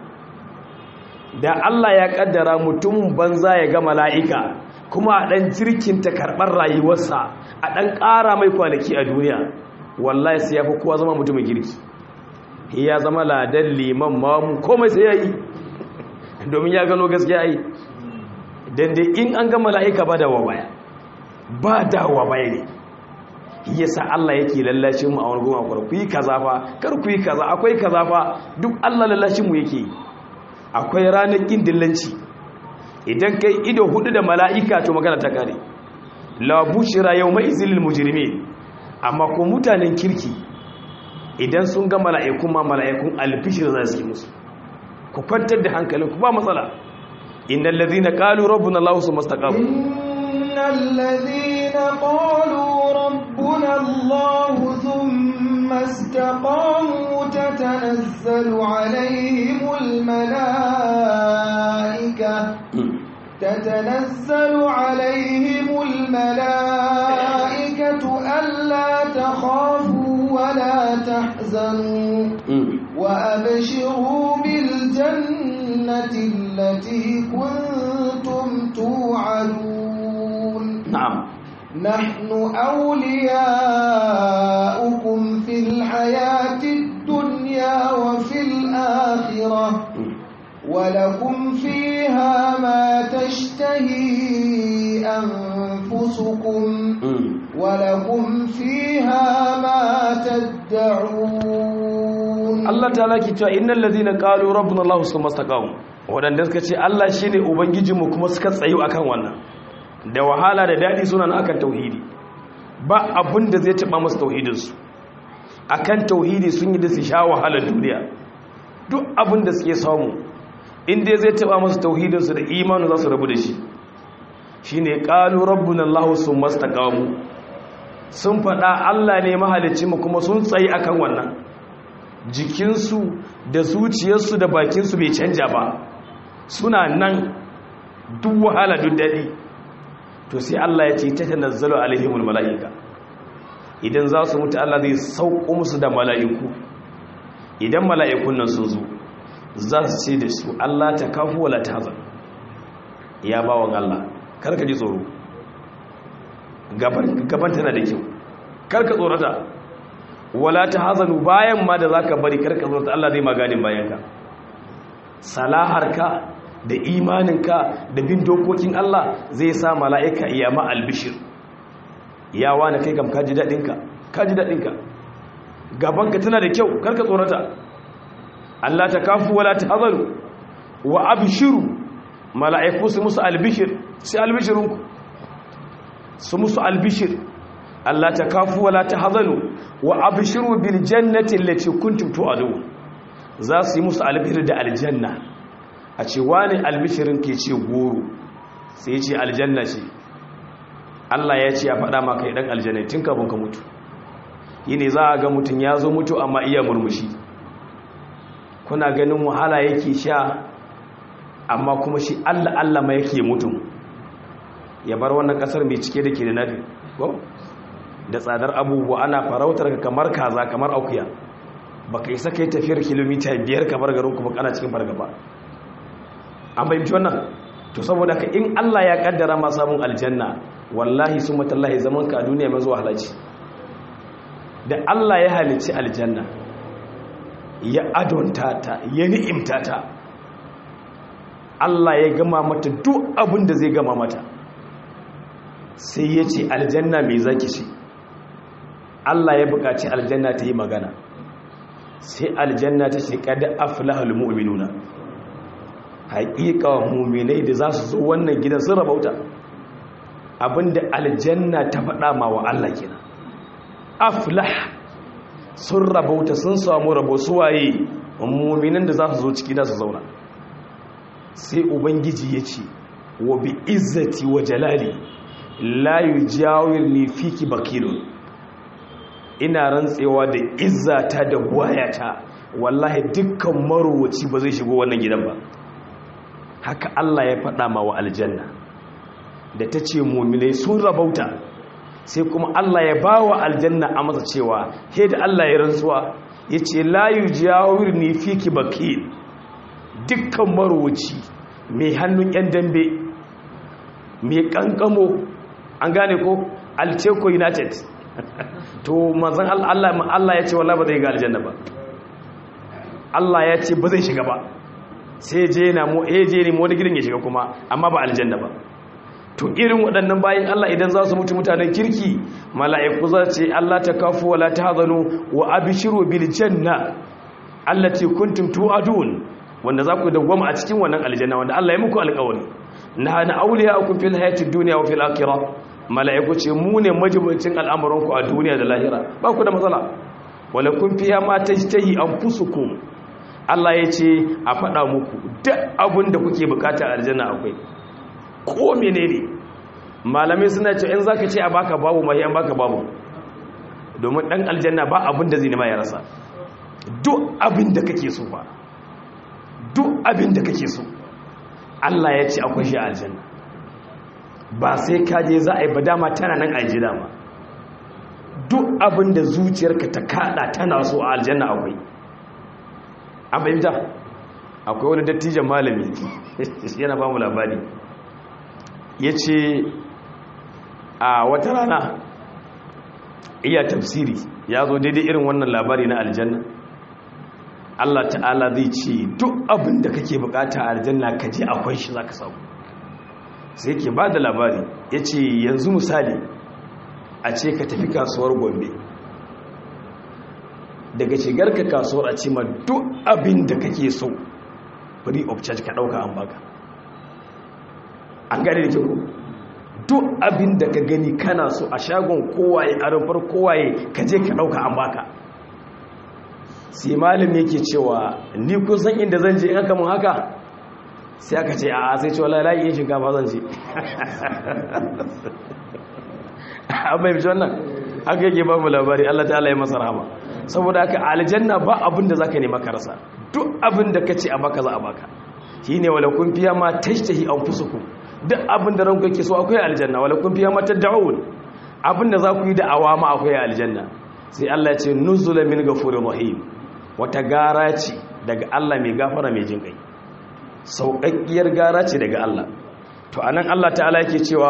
Da Allah ya ƙaddara mutumin banza ya ga mala'ika kuma a ɗan jirkinta karɓar rayuwarsa a ɗan ƙara mai kwanaki a duniya, wallahi sai ya fi kowa zama mutumin girki, ya zama ladan liman mamu komai sai ya yi domin ya gano gaskiya yi. Dan dai in an ga mala'ika ba da wawaya ba dawa baya ne, yasa Allah yake lallashin mu a wani goma kwar ku yi kaza fa kar ku yi kaza akwai kaza fa duk Allah lallashin mu yake. Akwai ranar kin dillanci idan kai ido hudu da mala'ika to magana ta kare. La bushira yawma izil mujrimin, amma ko mutanen kirki idan sun ga mala'ikun ma mala'ikun albishir za su yi musu. Ku kwantar da hankalinku ba matsala. Innal ladhina qalu rabbuna Allah summa istaqamu إن الذين قالوا ربنا الله ثم استقاموا تتنزل عليهم الملائكة تتنزل عليهم الملائكة ألا تخافوا ولا تحزنوا وأبشروا بالجنة التي كنتم توعدون. نعم نحن أولياؤكم في الحياة الدنيا وفي الآخرة ولكم فيها ما تشتهي أنفسكم ولكم فيها ما تدعون. الله تعالى كتاب إن الذين قالوا ربنا الله ثم استقاموا wadanda suka ce Allah shine ubangijinmu kuma suka tsayu akan wannan, da wahala da dadi suna nan akan tauhidi, ba abin da zai taba musu tauhidinsu. Akan tauhidi sun yi da su sha wahalar duniya, duk abin da suke samu inda zai taba musu tauhidinsu da imanu za su rabu da shi. Shine qalu rabbuna Allah summa istaqamu, sun faɗa Allah ne mahaliccinmu kuma sun tsayi akan wannan, jikinsu da zuciyarsu da bakinsu bai canja ba, suna nan duk wahala duk daɗi. To sai Allah ya ce ta tanazzalu alaihimul mala'ika, idan za su mutu Allah zai sauko musu da mala'iku. Idan mala'ikun nan sun zo za su ce da su Allah ta kafu wala tahzan, ya bawan Allah karka ji tsoro gaban gaban tana da kyau karka tsorata wala tahzanu bayan ma da zaka bari karka tsorata Allah zai maganin bayanka salaharka da imaninka da bin dokokin Allah zai sa mala'ika iya ma albishir ya wani kai kam kaji dadinka kaji dadinka gabanka tana da kyau karka tsorata Allah ta kafu wala tahzanu wa abshiru mala'iku su musu albishir sai albishirunku su musu albishir Allah ta kafu wala tahzanu wa abshiru bil jannati allati kuntum tu'adun za su yi musu albishir da aljanna a ce wani albishirin ke ce goro sai ce aljanna ce Allah ya ce ya faɗa maka idan aljanna tun kafin ka mutu yine za a ga mutum ya zo mutu amma iya murmushi kuna ganin wahala yake sha amma kuma shi Allah Allah ma yake mutum ya bar wannan kasar mai cike da ke da nafi ko da tsadar abubuwa ana farautar ka kamar kaza kamar akuya baka isa kai tafiyar kilomita biyar kamar garin kuma kana cikin fargaba an bayyana wannan to saboda ka in Allah ya kaddara ma samun aljanna wallahi summa tallahi zaman ka a duniya mai zuwa halaci da Allah ya halicci aljanna ya adonta ta ya ni'imta ta Allah ya gama mata duk abin da zai gama mata sai ya ce aljanna mai zaki ce Allah ya buƙaci aljanna ta yi magana sai aljanna ta ce kada aflahal mu'minuna haƙiƙa mu'minai da za su zo wannan gidan sun rabauta abinda aljanna ta faɗa ma wa Allah kenan aflah sun rabauta sun samu rabo suwaye mu'minan da za su zo ciki da su zauna sai ubangiji ya ce wa bi izzati wa jalali la yujawirni fiki bakilun ina rantsewa da izzata da wayata wallahi dukkan marowaci ba zai shigo wannan gidan ba haka Allah ya faɗa ma wa aljanna da ta ce mu'minai sun rabauta sai kuma Allah ya ba wa aljanna a masa cewa he da Allah ya rantsuwa ya ce la yujawirni fiki bakil dukkan marowaci mai hannun yan dambe mai kankamo an gane ko alteco united to manzan Allah Allah ya ce wallahi ba zai ga aljanna ba Allah ya ce ba zai shiga ba sai je na mu eh je ne mu wani gidan ya shiga kuma amma ba aljanna ba to irin waɗannan bayan Allah idan za su mutu mutanen kirki mala'iku za ce Allah ta kafu wala tahzanu wa abshiru bil janna allati kuntum tu'adun wanda za ku dawwama a cikin wannan aljanna wanda Allah ya muku alƙawari na na awliya'ukum fil hayatid dunya wa fil akhirah mala'iku ce mu ne majibincin al'amuranku a duniya da lahira ba ku da matsala wala kun fiya ma tajtahi anfusukum Allah ya ce a faɗa muku duk abin da kuke bukata a aljanna akwai ko menene malamai suna ce in zaka ce a baka babu mai an baka babu domin dan aljanna ba abin da zai nema ya rasa duk abin da kake so ba duk abin da kake so Allah ya ce akwai shi a aljanna ba sai kaje za a yi ba dama tana nan aji dama duk abin da zuciyarka ta kada tana so a aljanna akwai an fahimta akwai wani dattijan malami yana ba mu labari ya ce a wata rana iya tafsiri ya zo daidai irin wannan labari na aljanna Allah ta'ala zai ce duk abin da kake bukata a aljanna ka je akwai shi za ka samu sai ke ba da labari ya ce yanzu misali a ce ka tafi kasuwar gombe daga shigar ka kasuwar a ce ma duk abin da kake so free of charge ka dauka an baka an gane da kyau duk abin da ka gani kana so a shagon kowaye a rumfar kowaye ka je ka dauka an baka sai malam yake cewa ni kun san inda zan je in aka mun haka sai aka ce a sai ce wallahi la iya shinkafa zan ce amma yi wannan haka yake ba mu labari Allah ta'ala ya masa rahama saboda haka aljanna ba abin da zaka nema ka rasa duk abin da kace a baka za a baka shine wala kun fiya ma tashtahi anfusukum duk abin da ranku yake so akwai aljanna wala kun fiya ma tad'un abin da za ku yi da awama akwai aljanna sai Allah ya ce nuzulan min ghafurir rahim wata gara ce daga Allah mai gafara mai jin kai sauƙaƙƙiyar gara ce daga Allah to anan Allah ta'ala yake cewa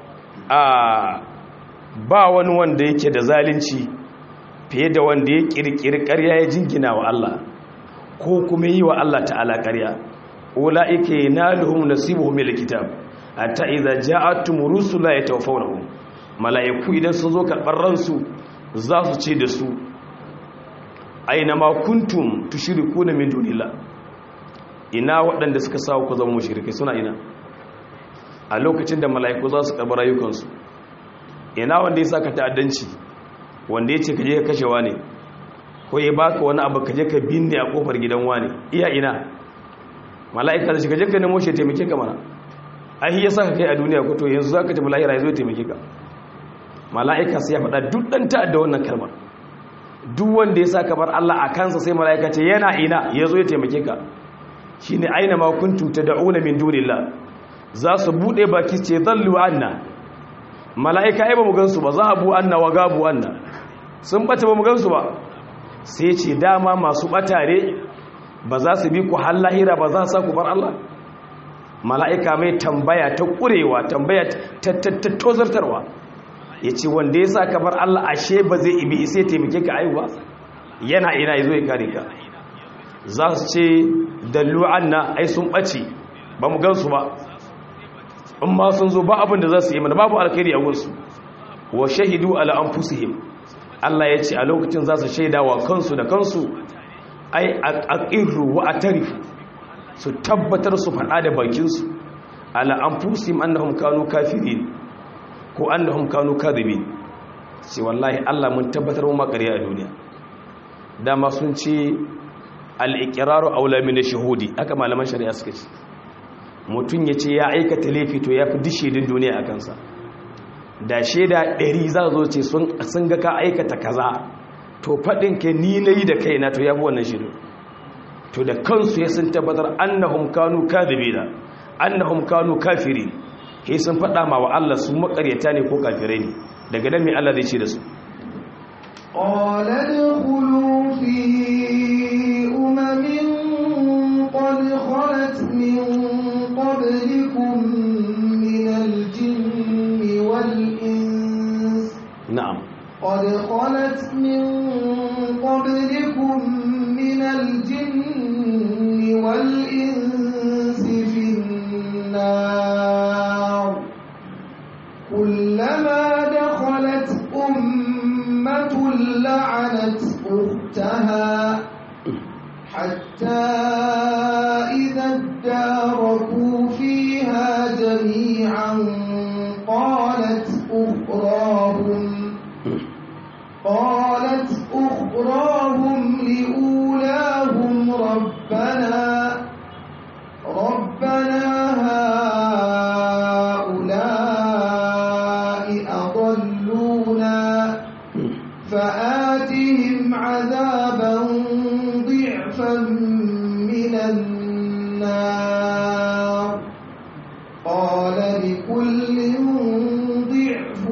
a ba wani wanda yake da zalunci fiye da wanda ya kirkiri ƙarya ya jingina wa Allah ko kuma yi wa Allah ta'ala ƙarya ulaika yanaluhum nasibuhum min alkitab hatta idza ja'atum rusula yatawaffawnahum mala'iku idan sun zo karɓar ransu za su ce da su aina ma kuntum tushrikuna min dunillah ina waɗanda suka sa ku zama mushrikai suna ina a lokacin da mala'iku za su karɓi rayukansu ina wanda ya saka ta'addanci wanda ya ce ka je ka kashe wani ko ya baka wani abu ka je ka binne a kofar gidan wani iya ina mala'ika da shi ka je ka nemo shi taimake ka mana ai ya saka kai a duniya ko to yanzu zaka tafi lahira yazo ya taimake ka mala'ika sai ya faɗa duk dan ta'adda wannan kalmar duk wanda ya saka bar Allah a kansa sai mala'ika ce yana ina yazo ya taimake ka shine aina ma kuntum tad'una min dunillah za su bude baki ce dallu anna mala'ika ai ba mu gansu ba zahabu anna wa gabu anna sun bata ba mu gansu ba sai ce dama masu batare ba za su bi ku har lahira ba za su sa ku bar Allah mala'ika mai tambaya ta kurewa tambaya ta tozartarwa ya ce wanda ya sa ka bar Allah ashe ba zai ibi sai taimake ka aiwa yana ina ya zo ya kare ka za su ce dallu anna ai sun ɓace ba mu gansu ba in ma sun zo ba abin da za su yi mana babu alkhairi a gunsu wa shahidu ala anfusihim Allah ya ce a lokacin za su shaida wa kansu da kansu ai aqirru wa atarifu su tabbatar su faɗa da bakinsu ala anfusihim annahum kanu kafirin ko annahum kanu kadhibin sai wallahi Allah mun tabbatar mu makariya a duniya dama sun ce al-iqraru aula min ash-shuhudi haka malaman shari'a suka ce mutum ya ce ya aikata laifi to ya fi dishedin duniya a kansa da shaida ɗari za zo ce sun ga ka aikata kaza to faɗin ka ni na yi da kaina to ya fi wannan shirin to da kansu ya sun tabbatar annahum kanu kadhibina annahum kanu kafiri ke sun faɗa ma wa Allah su makaryata ne ko kafirai ne daga nan mai Allah zai ce da su qala dkhulu fi umamin qad khalat min qablikum min al-jinni wal-ins na'am qad khalat min qablikum min al-jinni wal-ins fi an-nar kullama dakhalat ummatun la'anat ukhtaha حتى إذا اداركوا فيها جميعا قالت أخراهم قالت أخراهم لأولاهم ربنا ربنا هؤلاء أضلونا فآتهم عذابا من النار قال لكل ضعف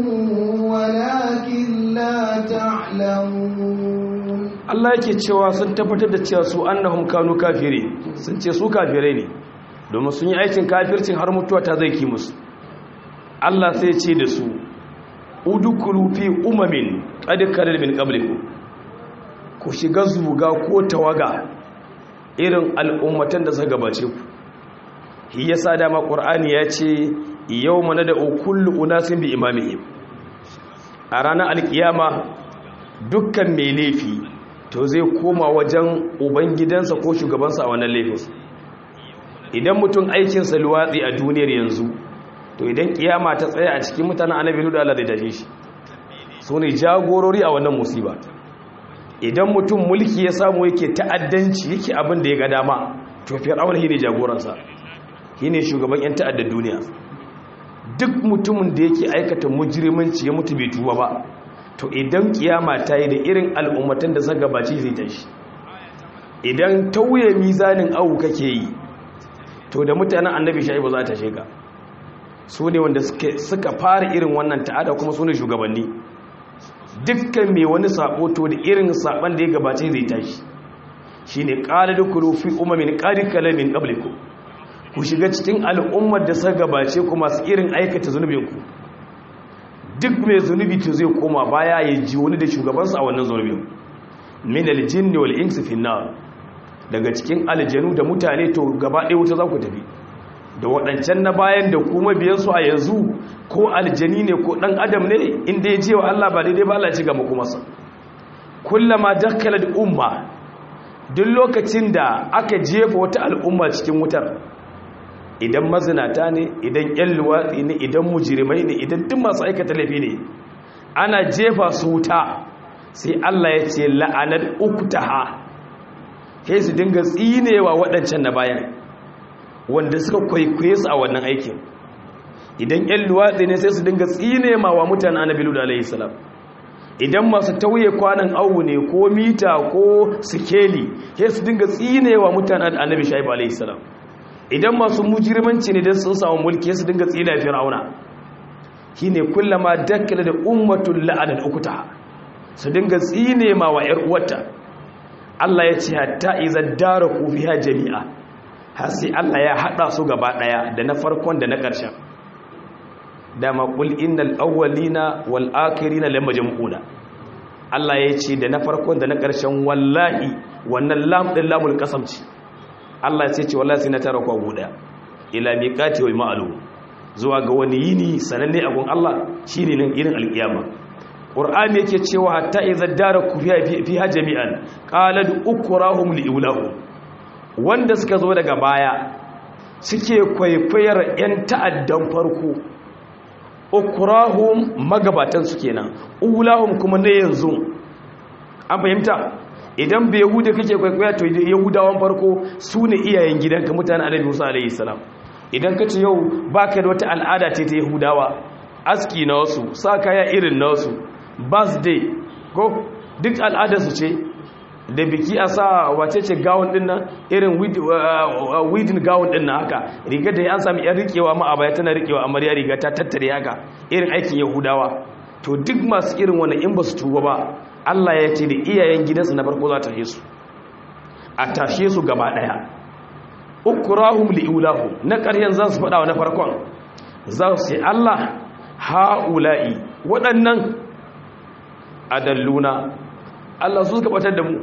ولكن لا تعلمون Allah yake cewa sun tabbatar da cewa su annahum kanu kafiri sun ce su kafirai ne domin sun yi aikin kafircin har mutuwa ta zai ki musu Allah sai ce da su udukulu fi umamin qad kana min qablikum ku shiga zuga ko tawaga irin al'ummatan da suka gabace ku shi yasa dama qur'ani ya ce yawma nad'u kullu unasin bi imamihim a ranar alkiyama dukkan mai laifi to zai koma wajen ubangidansa ko shugabansa a wannan laifin idan mutum aikinsa luwatsi a duniyar yanzu to idan kiyama ta tsaya a cikin mutanen annabi nuda Allah zai tafi shi su ne jagorori a wannan musiba idan mutum mulki ya samu yake ta'addanci yake abin da ya ga dama to fir'auna shine jagoransa shine shugaban yan ta'addar duniya duk mutumin da yake aikata mujrimanci ya mutu bai tuba ba to idan kiyama ta yi da irin al'ummatan da suka gabace zai tashi idan tauye mizanin awu kake yi to da mutanen annabi shaibu za ta shiga su ne wanda suka fara irin wannan ta'ada kuma su ne shugabanni dukkan mai wani sabo to da irin saban da ya gabace zai tashi shine qala dukulu fi umamin qad kalamin qablikum ku shiga cikin al'ummar da suka gabace ku masu irin aikata zunubinku duk mai zunubi to zai koma baya ya ji wani da shugabansa a wannan zunubin min aljinni wal insi fi nar daga cikin aljanu da mutane to gaba ɗaya wuta za ku tafi da waɗancan na bayan da kuma biyansu a yanzu ko aljani ne ko ɗan adam ne inda ya ce wa Allah ba daidai ba Allah ci gaba kuma sa kullama dakkalat umma duk lokacin da aka jefa wata al'umma cikin wutar idan mazinata ne idan ƴan luwatsi ne idan mujrimai ne idan duk masu aikata laifi ne ana jefa su wuta sai Allah ya ce la'anat uktaha sai su dinga tsinewa waɗancan na bayan wanda suka kwaikwaye su a wannan aikin idan ƴan luwatsi ne sai su dinga tsinema wa mutanen annabi Lut alayhi salam idan masu tauye kwanan awu ne ko mita ko sikeli sai su dinga tsinewa mutanen annabi Shu'aib alayhi salam idan masu mujirmanci ne da sun samu mulki su dinga tsina fir'auna shine kullama dakkala da ummatul la'anan ukuta su dinga tsine ma wa yar uwarta Allah ya ce hatta idza daraku fiha jami'a har sai Allah ya hada su gaba daya da na farkon da na karshen dama qul innal awwalina wal akhirina lam majmu'una Allah ya ce da na farkon da na karshen wallahi wannan lam din lamul qasam ce Allah sai ce wallahi sai na tara ku guda ila miqati wal ma'lum zuwa ga wani yini sananne a gun Allah shine nan irin alkiyama Qur'ani yake cewa hatta idza daraku fiha fiha jami'an qalat ukrahum liulahu wanda suka zo daga baya suke kwaikwayar yan ta'addan farko ukrahum magabatan su kenan ulahum kuma ne yanzu an fahimta idan bai yahuda kake kwaikwaya to yahudawan farko su ne iyayen gidanka mutanen annabi Musa alayhi salam idan ka ce yau baka da wata al'ada ce ta yahudawa aski na wasu sa kaya irin na wasu birthday ko duk al'adar su ce da biki a sa wace ce gawun din nan irin wedding gawun din nan haka riga da an sami yan rikewa ma a baya tana rikewa amarya riga ta tattare haka irin aikin yahudawa to duk masu irin wannan in ba su tuba ba Allah ya ce da iyayen gidansu na farko za ta tashe su a tashe su gaba daya ukurahum liulahum na ƙaryan za su faɗa wa na farkon za su ce Allah ha'ula'i waɗannan adalluna Allah su suka batar da mu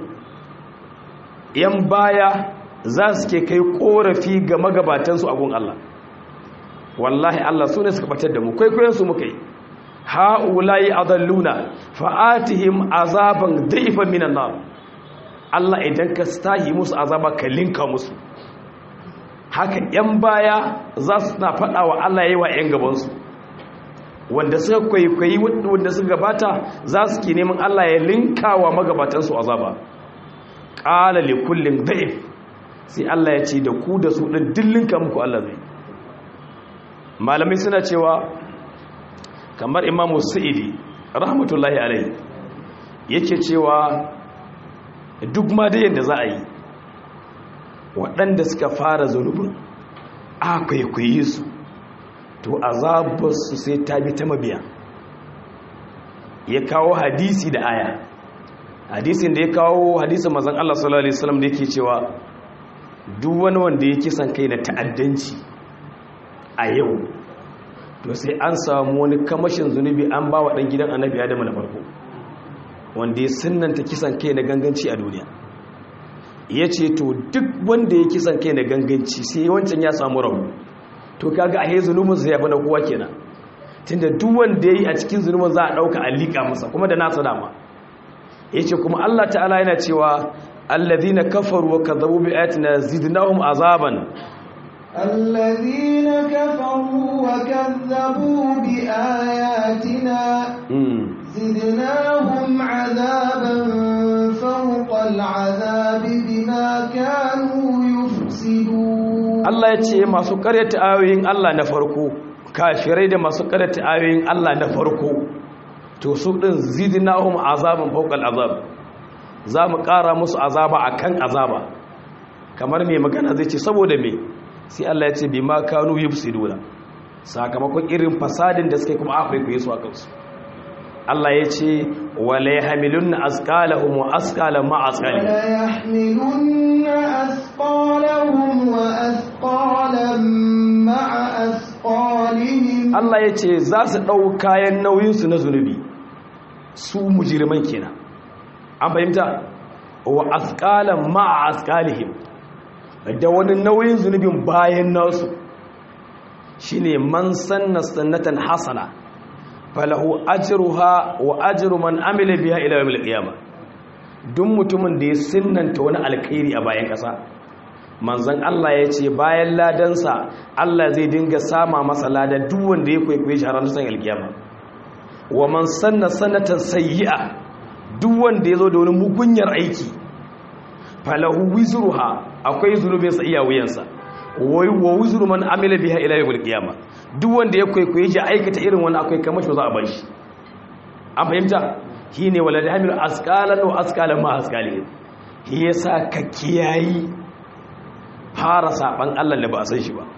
yan baya za su ke kai korafi ga magabatansu a gun Allah wallahi Allah su ne suka batar da mu kwaikwayensu muka yi ha'ula'i adalluna fa'atihim azaban daifan minan nar Allah idan ka stahi musu azaba ka linka musu haka yan baya za su na faɗa wa Allah yayi wa yan gabansu wanda suka kwaikwayi wanda suka gabata za su ke neman Allah ya linka wa magabatansu azaba qala li kullin daif sai Allah ya ce da ku da su din dillinka muku Allah zai malamai suna cewa kamar imamu sa'idi rahmatullahi alaihi yake cewa duk ma da yadda za a yi waɗanda suka fara zunubin a kwaikwaye su to azabarsu sai ta bi ta mabiya ya kawo hadisi da aya hadisin da ya kawo hadisin mazan Allah sallallahu alaihi wasallam da yake cewa duk wani wanda ya kisan kai na ta'addanci a yau to sai an samu wani kamashin zunubi an ba wa ɗan gidan annabi adamu na farko wanda ya sunanta kisan kai na ganganci a duniya ya ce to duk wanda ya kisan kai na ganganci sai wancan ya samu rabu to kaga a zunubin sa ya fi na kowa kenan tunda duk wanda ya yi a cikin zunubin za a ɗauka a liƙa masa kuma da nasa dama ya ce kuma Allah ta'ala yana cewa alladhina kafaru wa kadhabu bi ayatina zidnahum azaban الذين كفروا وكذبوا بآياتنا زدناهم عذابا فوق العذاب بما كانوا يفسدون الله يتي masu ƙaryata ayoyin Allah na farko kafirai da masu ƙaryata ayoyin Allah na farko to su din zidnahum azaban fawqa al'azab za mu ƙara musu azaba akan azaba kamar me magana zai ce saboda me sai Allah ya ce bi ma kanu yufsiduna sakamakon irin fasadin da suke kuma akwai kuyi su a kansu Allah ya ce wala yahmilunna asqalahum wa asqala ma asqali wala yahmilunna asqalahum wa asqala أثقالا مع أثقالهم Allah ya ce za su ɗau kayan nauyinsu na zunubi su mujirman kenan an fahimta wa asqalan ma'a asqalihim da wani nauyin zunubin bayan nasu shine man sanna sunnatan hasana falahu ajruha wa ajru man amila biha ila yawmil qiyamah duk mutumin da ya sunnanta wani alkhairi a bayan kasa manzon Allah ya ce bayan ladansa Allah zai dinga sama masa ladan duk wanda ya kwaikwaye shi har ranar alkiyama wa man sanna sanatan sayyi'a duk wanda ya zo da wani mugunyar aiki falahu wizruha akwai zunubin sa iya wuyansa wai wa wizru man amila biha ila yawmil qiyama duk wanda ya kwaikwaye shi aikata irin wannan akwai kamar shi za a bar shi an fahimta shine walad hamil asqalan wa asqalan ma asqali shi yasa ka kiyayi fara saban Allah da ba a san shi ba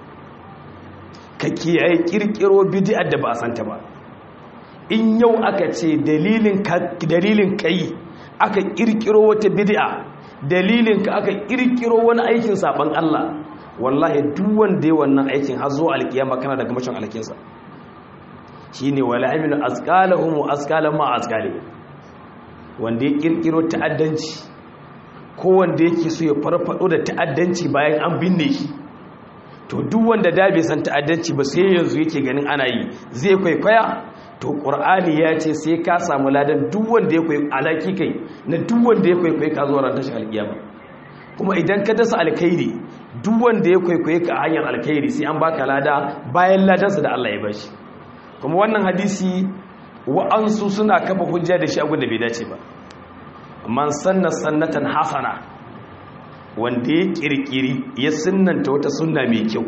ka kiyayi kirkiro bid'ar da ba a san ta ba in yau aka ce dalilin ka dalilin kai aka kirkiro wata bid'a dalilin ka aka kirkiro wani aikin saban Allah wallahi duk wanda ya wannan aikin har zuwa alkiyama kana daga mashin alkinsa shine wala aminu asqalahum wa asqalan ma asqali wanda ya kirkiro ta'addanci ko wanda yake so ya farfado da ta'addanci bayan an binne shi to duk wanda da bai san ta'addanci ba sai yanzu yake ganin ana yi zai kwaikwaya to qur'ani ya ce sai ka samu ladan duk wanda ya kwai alaki kai na duk wanda ya kwaikwaya ka zo ran tashi alkiyama kuma idan ka dasa alkhairi duk wanda ya kwaikwaye ka a hanyar alkhairi sai an baka lada bayan ladansa da Allah ya bashi kuma wannan hadisi wa'ansu suna kafa hujja da shi abin da bai dace ba man sanna sannatan hasana wanda ya kirkiri ya sunnanta wata sunna mai kyau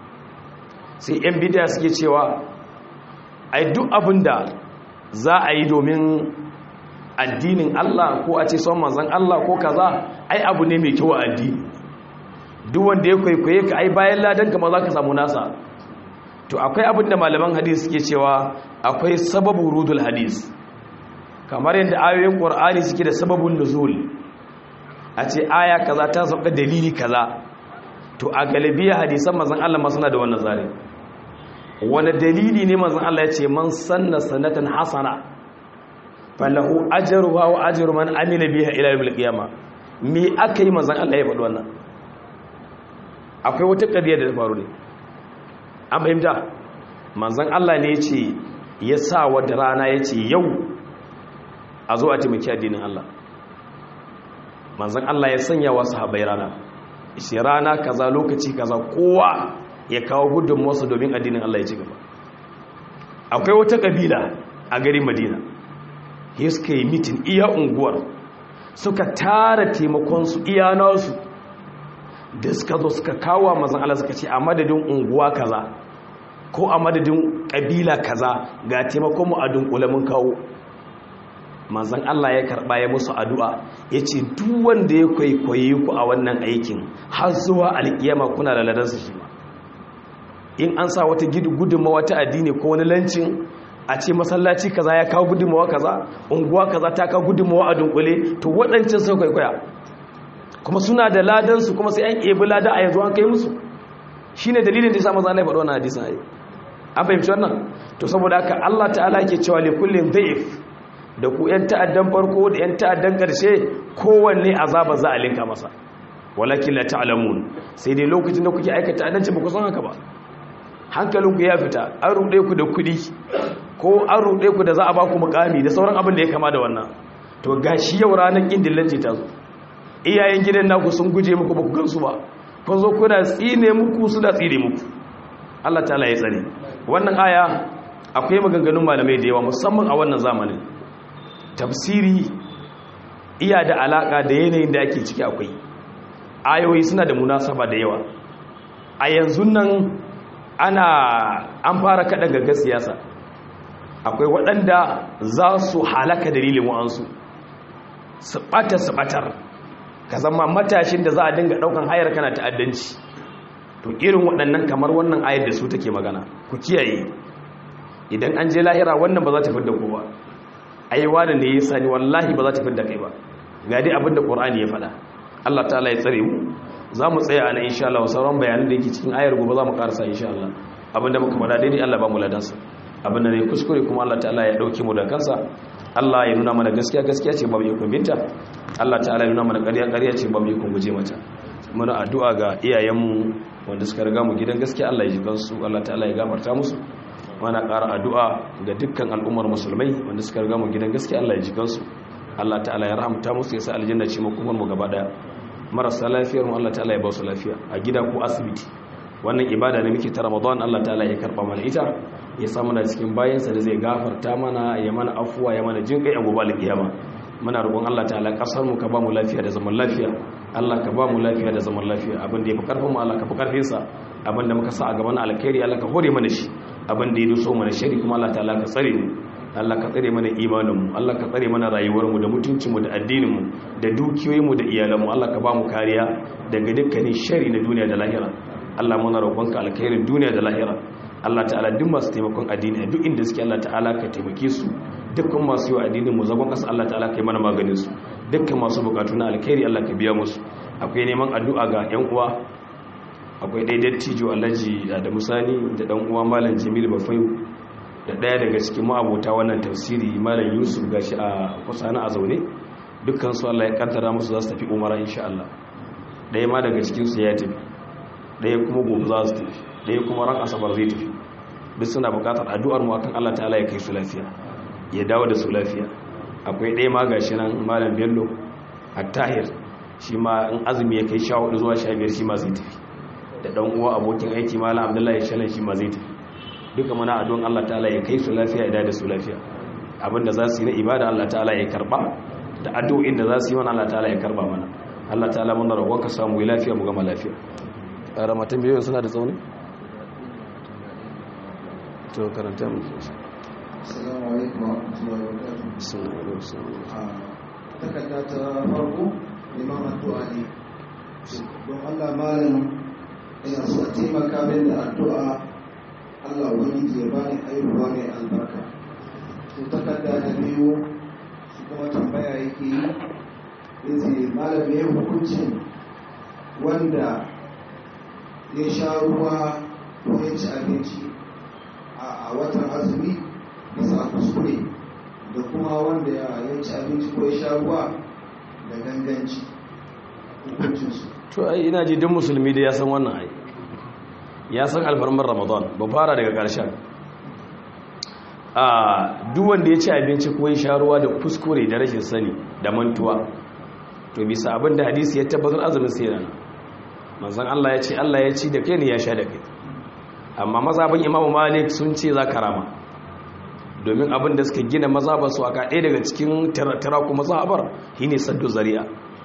sai yan bid'a suke cewa ai duk abinda za a yi domin addinin Allah ko a ce son manzon Allah ko kaza ai abu ne mai kyau a addini duk wanda ya kwaikwaye ka ai bayan ladan ka ma za ka samu nasa to akwai abin da malaman hadisi suke cewa akwai sababu rudul hadis kamar yadda ayoyin qur'ani suke da sababun nuzul a ce aya kaza ta sauka dalili kaza to a galibiya hadisan manzon Allah ma suna da wannan zare wani dalili ne manzon Allah ya ce man sanna sanatan hasana falahu ajruha wa ajru man amila biha ila yawmil qiyamah me aka yi manzon Allah ya faɗi wannan akwai wata ƙariya da ta faru ne an fahimta manzan Allah ne ya ce ya sa wata rana ya ce yau a zo a taimaki addinin Allah manzan Allah ya sanya wasu habai rana shi rana kaza lokaci kaza kowa ya kawo gudun wasu domin addinin Allah ya ci gaba akwai wata ƙabila a garin Madina ya suka yi mitin iya unguwar suka tara taimakonsu iya nasu da suka zo suka kawo mazan Allah suka ce a madadin unguwa kaza ko a madadin kabila kaza ga taimakon mu a dunkule mun kawo mazan Allah ya karba ya musu addu'a yace duk wanda ya kwaikwaye ku a wannan aikin har zuwa alkiyama kuna da ladansa shi ma in an sa wata gudunmawa ta addini ko wani lancin a ce masallaci kaza ya kawo gudunmawa kaza unguwa kaza ta kawo gudunmawa a dunkule to waɗancan sau kwaikwaya kuma suna da ladansu kuma sai an ebi lada a yanzu an kai musu shi ne dalilin da ya samu zalai faɗo wannan hadisun ayi an fahimci wannan to saboda haka Allah ta'ala ke cewa li kullin dhaif da ku yan ta'addan farko da yan ta'addan ƙarshe kowanne azaba za a linka masa walakin la ta'lamun sai dai lokacin da kuke aikata ta'addanci ba ku san haka ba hankalinku ya fita an ruɗe ku da kuɗi ko an ruɗe ku da za a ba ku mukami da sauran abin da ya kama da wannan to gashi yau ranar indillanci ta zo iyayen gidan naku sun guje muku ba ku gansu ba kun zo kuna tsine muku suna tsine muku Allah ta'ala ya tsare wannan aya akwai maganganun malamai da yawa musamman a wannan zamanin tafsiri iya da alaka da yanayin da ake ciki akwai ayoyi suna da munasaba da yawa a yanzu nan ana an fara kada gaggar siyasa akwai waɗanda za su halaka dalilin wa'ansu su ɓata su ɓatar ka zama matashin da za a dinga ɗaukan hayar kana ta'addanci to irin waɗannan kamar wannan ayar da su take magana ku kiyaye idan an je lahira wannan ba za ta fidda kowa ai wani ne ya sani wallahi ba za ta fidda kai ba ga dai abin da Qur'ani ya faɗa Allah ta'ala ya tsare mu za mu tsaya a nan insha Allah sauran bayanan da yake cikin ayar gobe za mu karasa insha Allah abinda muka faɗa daidai Allah ba mu ladansa abinda ne kuskure kuma Allah ta'ala ya dauke mu da kansa Allah ya nuna mana gaskiya gaskiya ce ba mu ikon binta Allah ta'ala ya nuna mana ƙarya ƙarya ce ba mu ikon guje mata muna addu'a ga iyayenmu wanda suka riga mu gidan gaskiya Allah ya ji kansu Allah ta'ala ya gafarta musu muna ƙara addu'a ga dukkan al'ummar musulmai wanda suka riga mu gidan gaskiya Allah ya ji kansu Allah ta'ala ya rahamta musu ya sa aljanna ce mu kuma mu gaba daya marasa lafiyar mu Allah ta'ala ya ba su lafiya a gida ko asibiti wannan ibada da muke ta Ramadan Allah ta'ala ya karba mana ita ya sa muna cikin bayansa da zai gafarta mana ya mana afuwa ya mana jin kai a gobe alkiyama muna roƙon Allah ta'ala kasar mu ka ba mu lafiya da zaman lafiya Allah ka ba mu lafiya da zaman lafiya abin da ya fi karfin mu Allah ka fi karfin sa abin da muka sa a gaban alkhairi Allah ka hore mana shi abin da ya doso mana shari kuma Allah ta'ala ka tsare mu Allah ka tsare mana imaninmu Allah ka tsare mana rayuwarmu da mutuncinmu da addininmu da dukiyoyinmu da iyalanmu Allah ka ba mu kariya daga dukkanin shari na duniya da lahira Allah muna roƙonka alkhairin duniya da lahira Allah ta'ala duk masu taimakon addini duk inda suke Allah ta'ala ka taimake su dukkan masu yi wa addinin mu zagon kasa Allah ta'ala ka yi mana maganin su dukkan masu bukatu na alkhairi Allah ka biya musu akwai neman addu'a ga yan uwa akwai dai dattijo Alhaji da Musani da dan uwa Malam Jamil Bafayu da ɗaya daga cikin ma'abota wannan tafsiri Malam Yusuf gashi a kusa na a zaune dukkan su Allah ya kaddara musu za su tafi umara insha Allah ɗaya ma daga cikin su ya tafi ɗaya kuma gobe za su tafi ɗaya kuma ran asabar zai tafi duk suna buƙatar addu'ar mu akan Allah ta'ala ya kai su lafiya ya dawo da su lafiya akwai ɗaya ma gashi nan Malam Bello At-Tahir shi ma in azumi ya kai sha hudu zuwa sha biyar shi ma zai tafi da dan uwa abokin aiki Malam Abdullahi Shalan shi ma zai tafi duka mana addu'an Allah ta'ala ya kai su lafiya ya da su lafiya abinda za su yi na ibada Allah ta'ala ya karba da addu'o'in da za su yi mana Allah ta'ala ya karba mana Allah ta'ala muna roƙon ka samu lafiya mu gama lafiya ramatan biyoyin suna da tsauni to karanta mu assalamu alaikum wa rahmatullahi wa barakatuh assalamu alaikum takarda ta farko neman addu'a ne don Allah malam ina so a taimaka min da addu'a Allah wani ya bani haihuwa mai albarka to takarda da biyu su kuma tambaya yake yi yace malam ya hukuncin wanda ya sha ruwa ko ya ci abinci a watan azumi bisa kuskure da kuma wanda ya ci abinci ko ya sha ruwa da ganganci hukuncinsu. To ai ina ji duk musulmi da ya san wannan ai ya san alfarmar Ramadan ba fara daga ƙarshen a duk wanda ya ci abinci ko ya sha ruwa da kuskure da rashin sani da mantuwa to bisa abin da hadisi ya tabbatar azumin sai yana manzon Allah ya ce Allah ya ci da kai ne ya sha da kai amma mazhabin Imam Malik sun ce za ka rama domin abin da suka gina mazhabar su aka ɗaya daga cikin tara kuma mazhabar shine saddu zari'a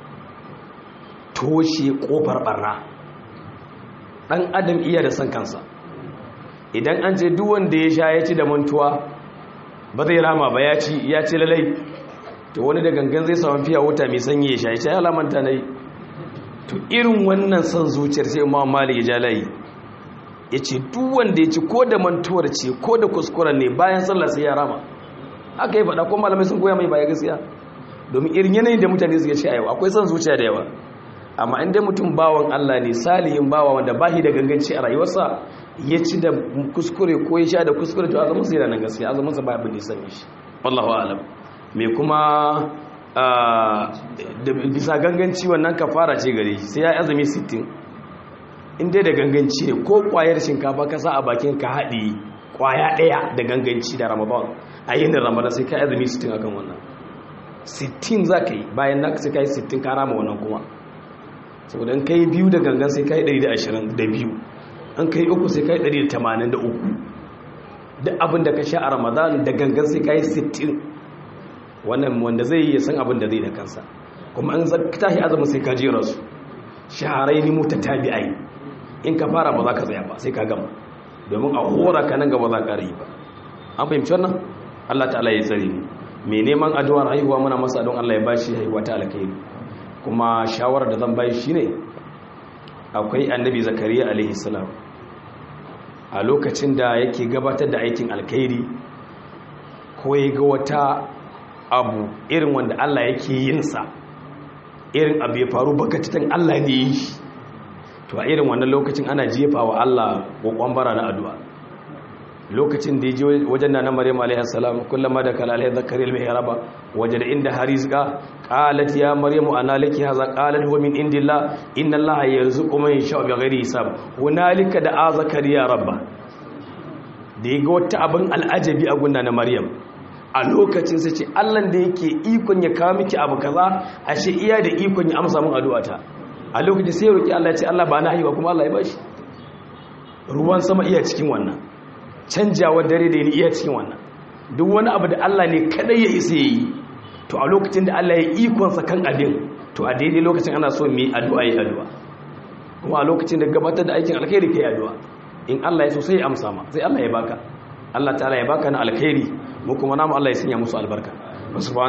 toshe kofar barna dan adam iya da san kansa idan an ce duk wanda ya sha ya ci da mantuwa ba zai rama ba ya ci ya ci lalai to wani da gangan zai samu fiya wuta mai sanyi ya sha ya sha ya lamanta nayi to irin wannan son zuciyar sai Imam Malik ya ja layi yace duk wanda ya ci ko da mantuwar ce ko da kuskuren ne bayan sallah sai ya rama aka yi faɗa ko malamai sun goya mai baya gaskiya domin irin yanayin da mutane suke ci a yau akwai son zuciya da yawa amma inda mutum bawan Allah ne salihin bawa wanda bahi da ganganci a rayuwarsa ya ci da kuskure ko ya sha da kuskure to azumin sai ranar gaskiya azumin sa ba abin da ya sani shi wallahu a'lam me kuma da bisa ganganci wannan kafara ce gare shi sai ya azumi sittin in dai da ganganci ne ko kwayar shinkafa ka sa a bakin ka haɗi kwaya ɗaya da ganganci da Ramadan a yin Ramadan sai ka azumi sittin akan wannan sittin za ka yi bayan na sai ka yi sittin ka rama wannan kuma saboda in kai biyu da gangan sai kai ɗari da ashirin da biyu an kai uku sai kai ɗari da tamanin da uku duk abin da ka sha a Ramadan da gangan sai kai sittin wannan wanda zai yi san abin da zai da kansa kuma an tashi azumin sai ka jera su shaharai ni muta tabi'ai in ka fara ba za ka tsaya ba sai ka gama domin a hora ka nan gaba za ka yi ba an fahimci wannan Allah ta'ala ya tsare ni mai neman addu'ar haihuwa muna masa don Allah ya bashi haihuwa ta alkhairi kuma shawarar da zan bayi shine akwai annabi zakariya alaihi salam a lokacin da yake gabatar da aikin alkhairi ko ya ga wata abu irin wanda Allah yake yin sa irin abu ya faru bakatitan Allah ne yi to a irin wannan lokacin ana jefa wa Allah kokon bara na addu'a lokacin da ya je wajen nana Maryam alaihi salam kullama da kala alaihi zakariya al-mihraba wajada inda harizqa qalat ya maryamu ana laki hadha qalat huwa min indillah inna allaha yarzuqu man yasha'u bighairi hisab hunalika da zakariya rabba da yaga wata abin al'ajabi a gunna na Maryam a lokacin sai ce Allah da yake ikon ya kawo miki abu kaza ashe iya da ikon ya amsa min addu'ata a lokacin sai roki Allah ya ce Allah ba na haihuwa kuma Allah ya bashi ruwan sama iya cikin wannan canjawar dare da iya cikin wannan duk wani abu da Allah ne kadai ya isa yi to a lokacin da Allah ya ikonsa kan abin to a daidai lokacin ana so mu yi addu'a yi addu'a kuma a lokacin da gabatar da aikin alkhairi kai addu'a in Allah ya so sai ya amsa ma sai Allah ya baka Allah ta'ala ya baka na alkhairi mu kuma namu Allah ya sanya musu albarka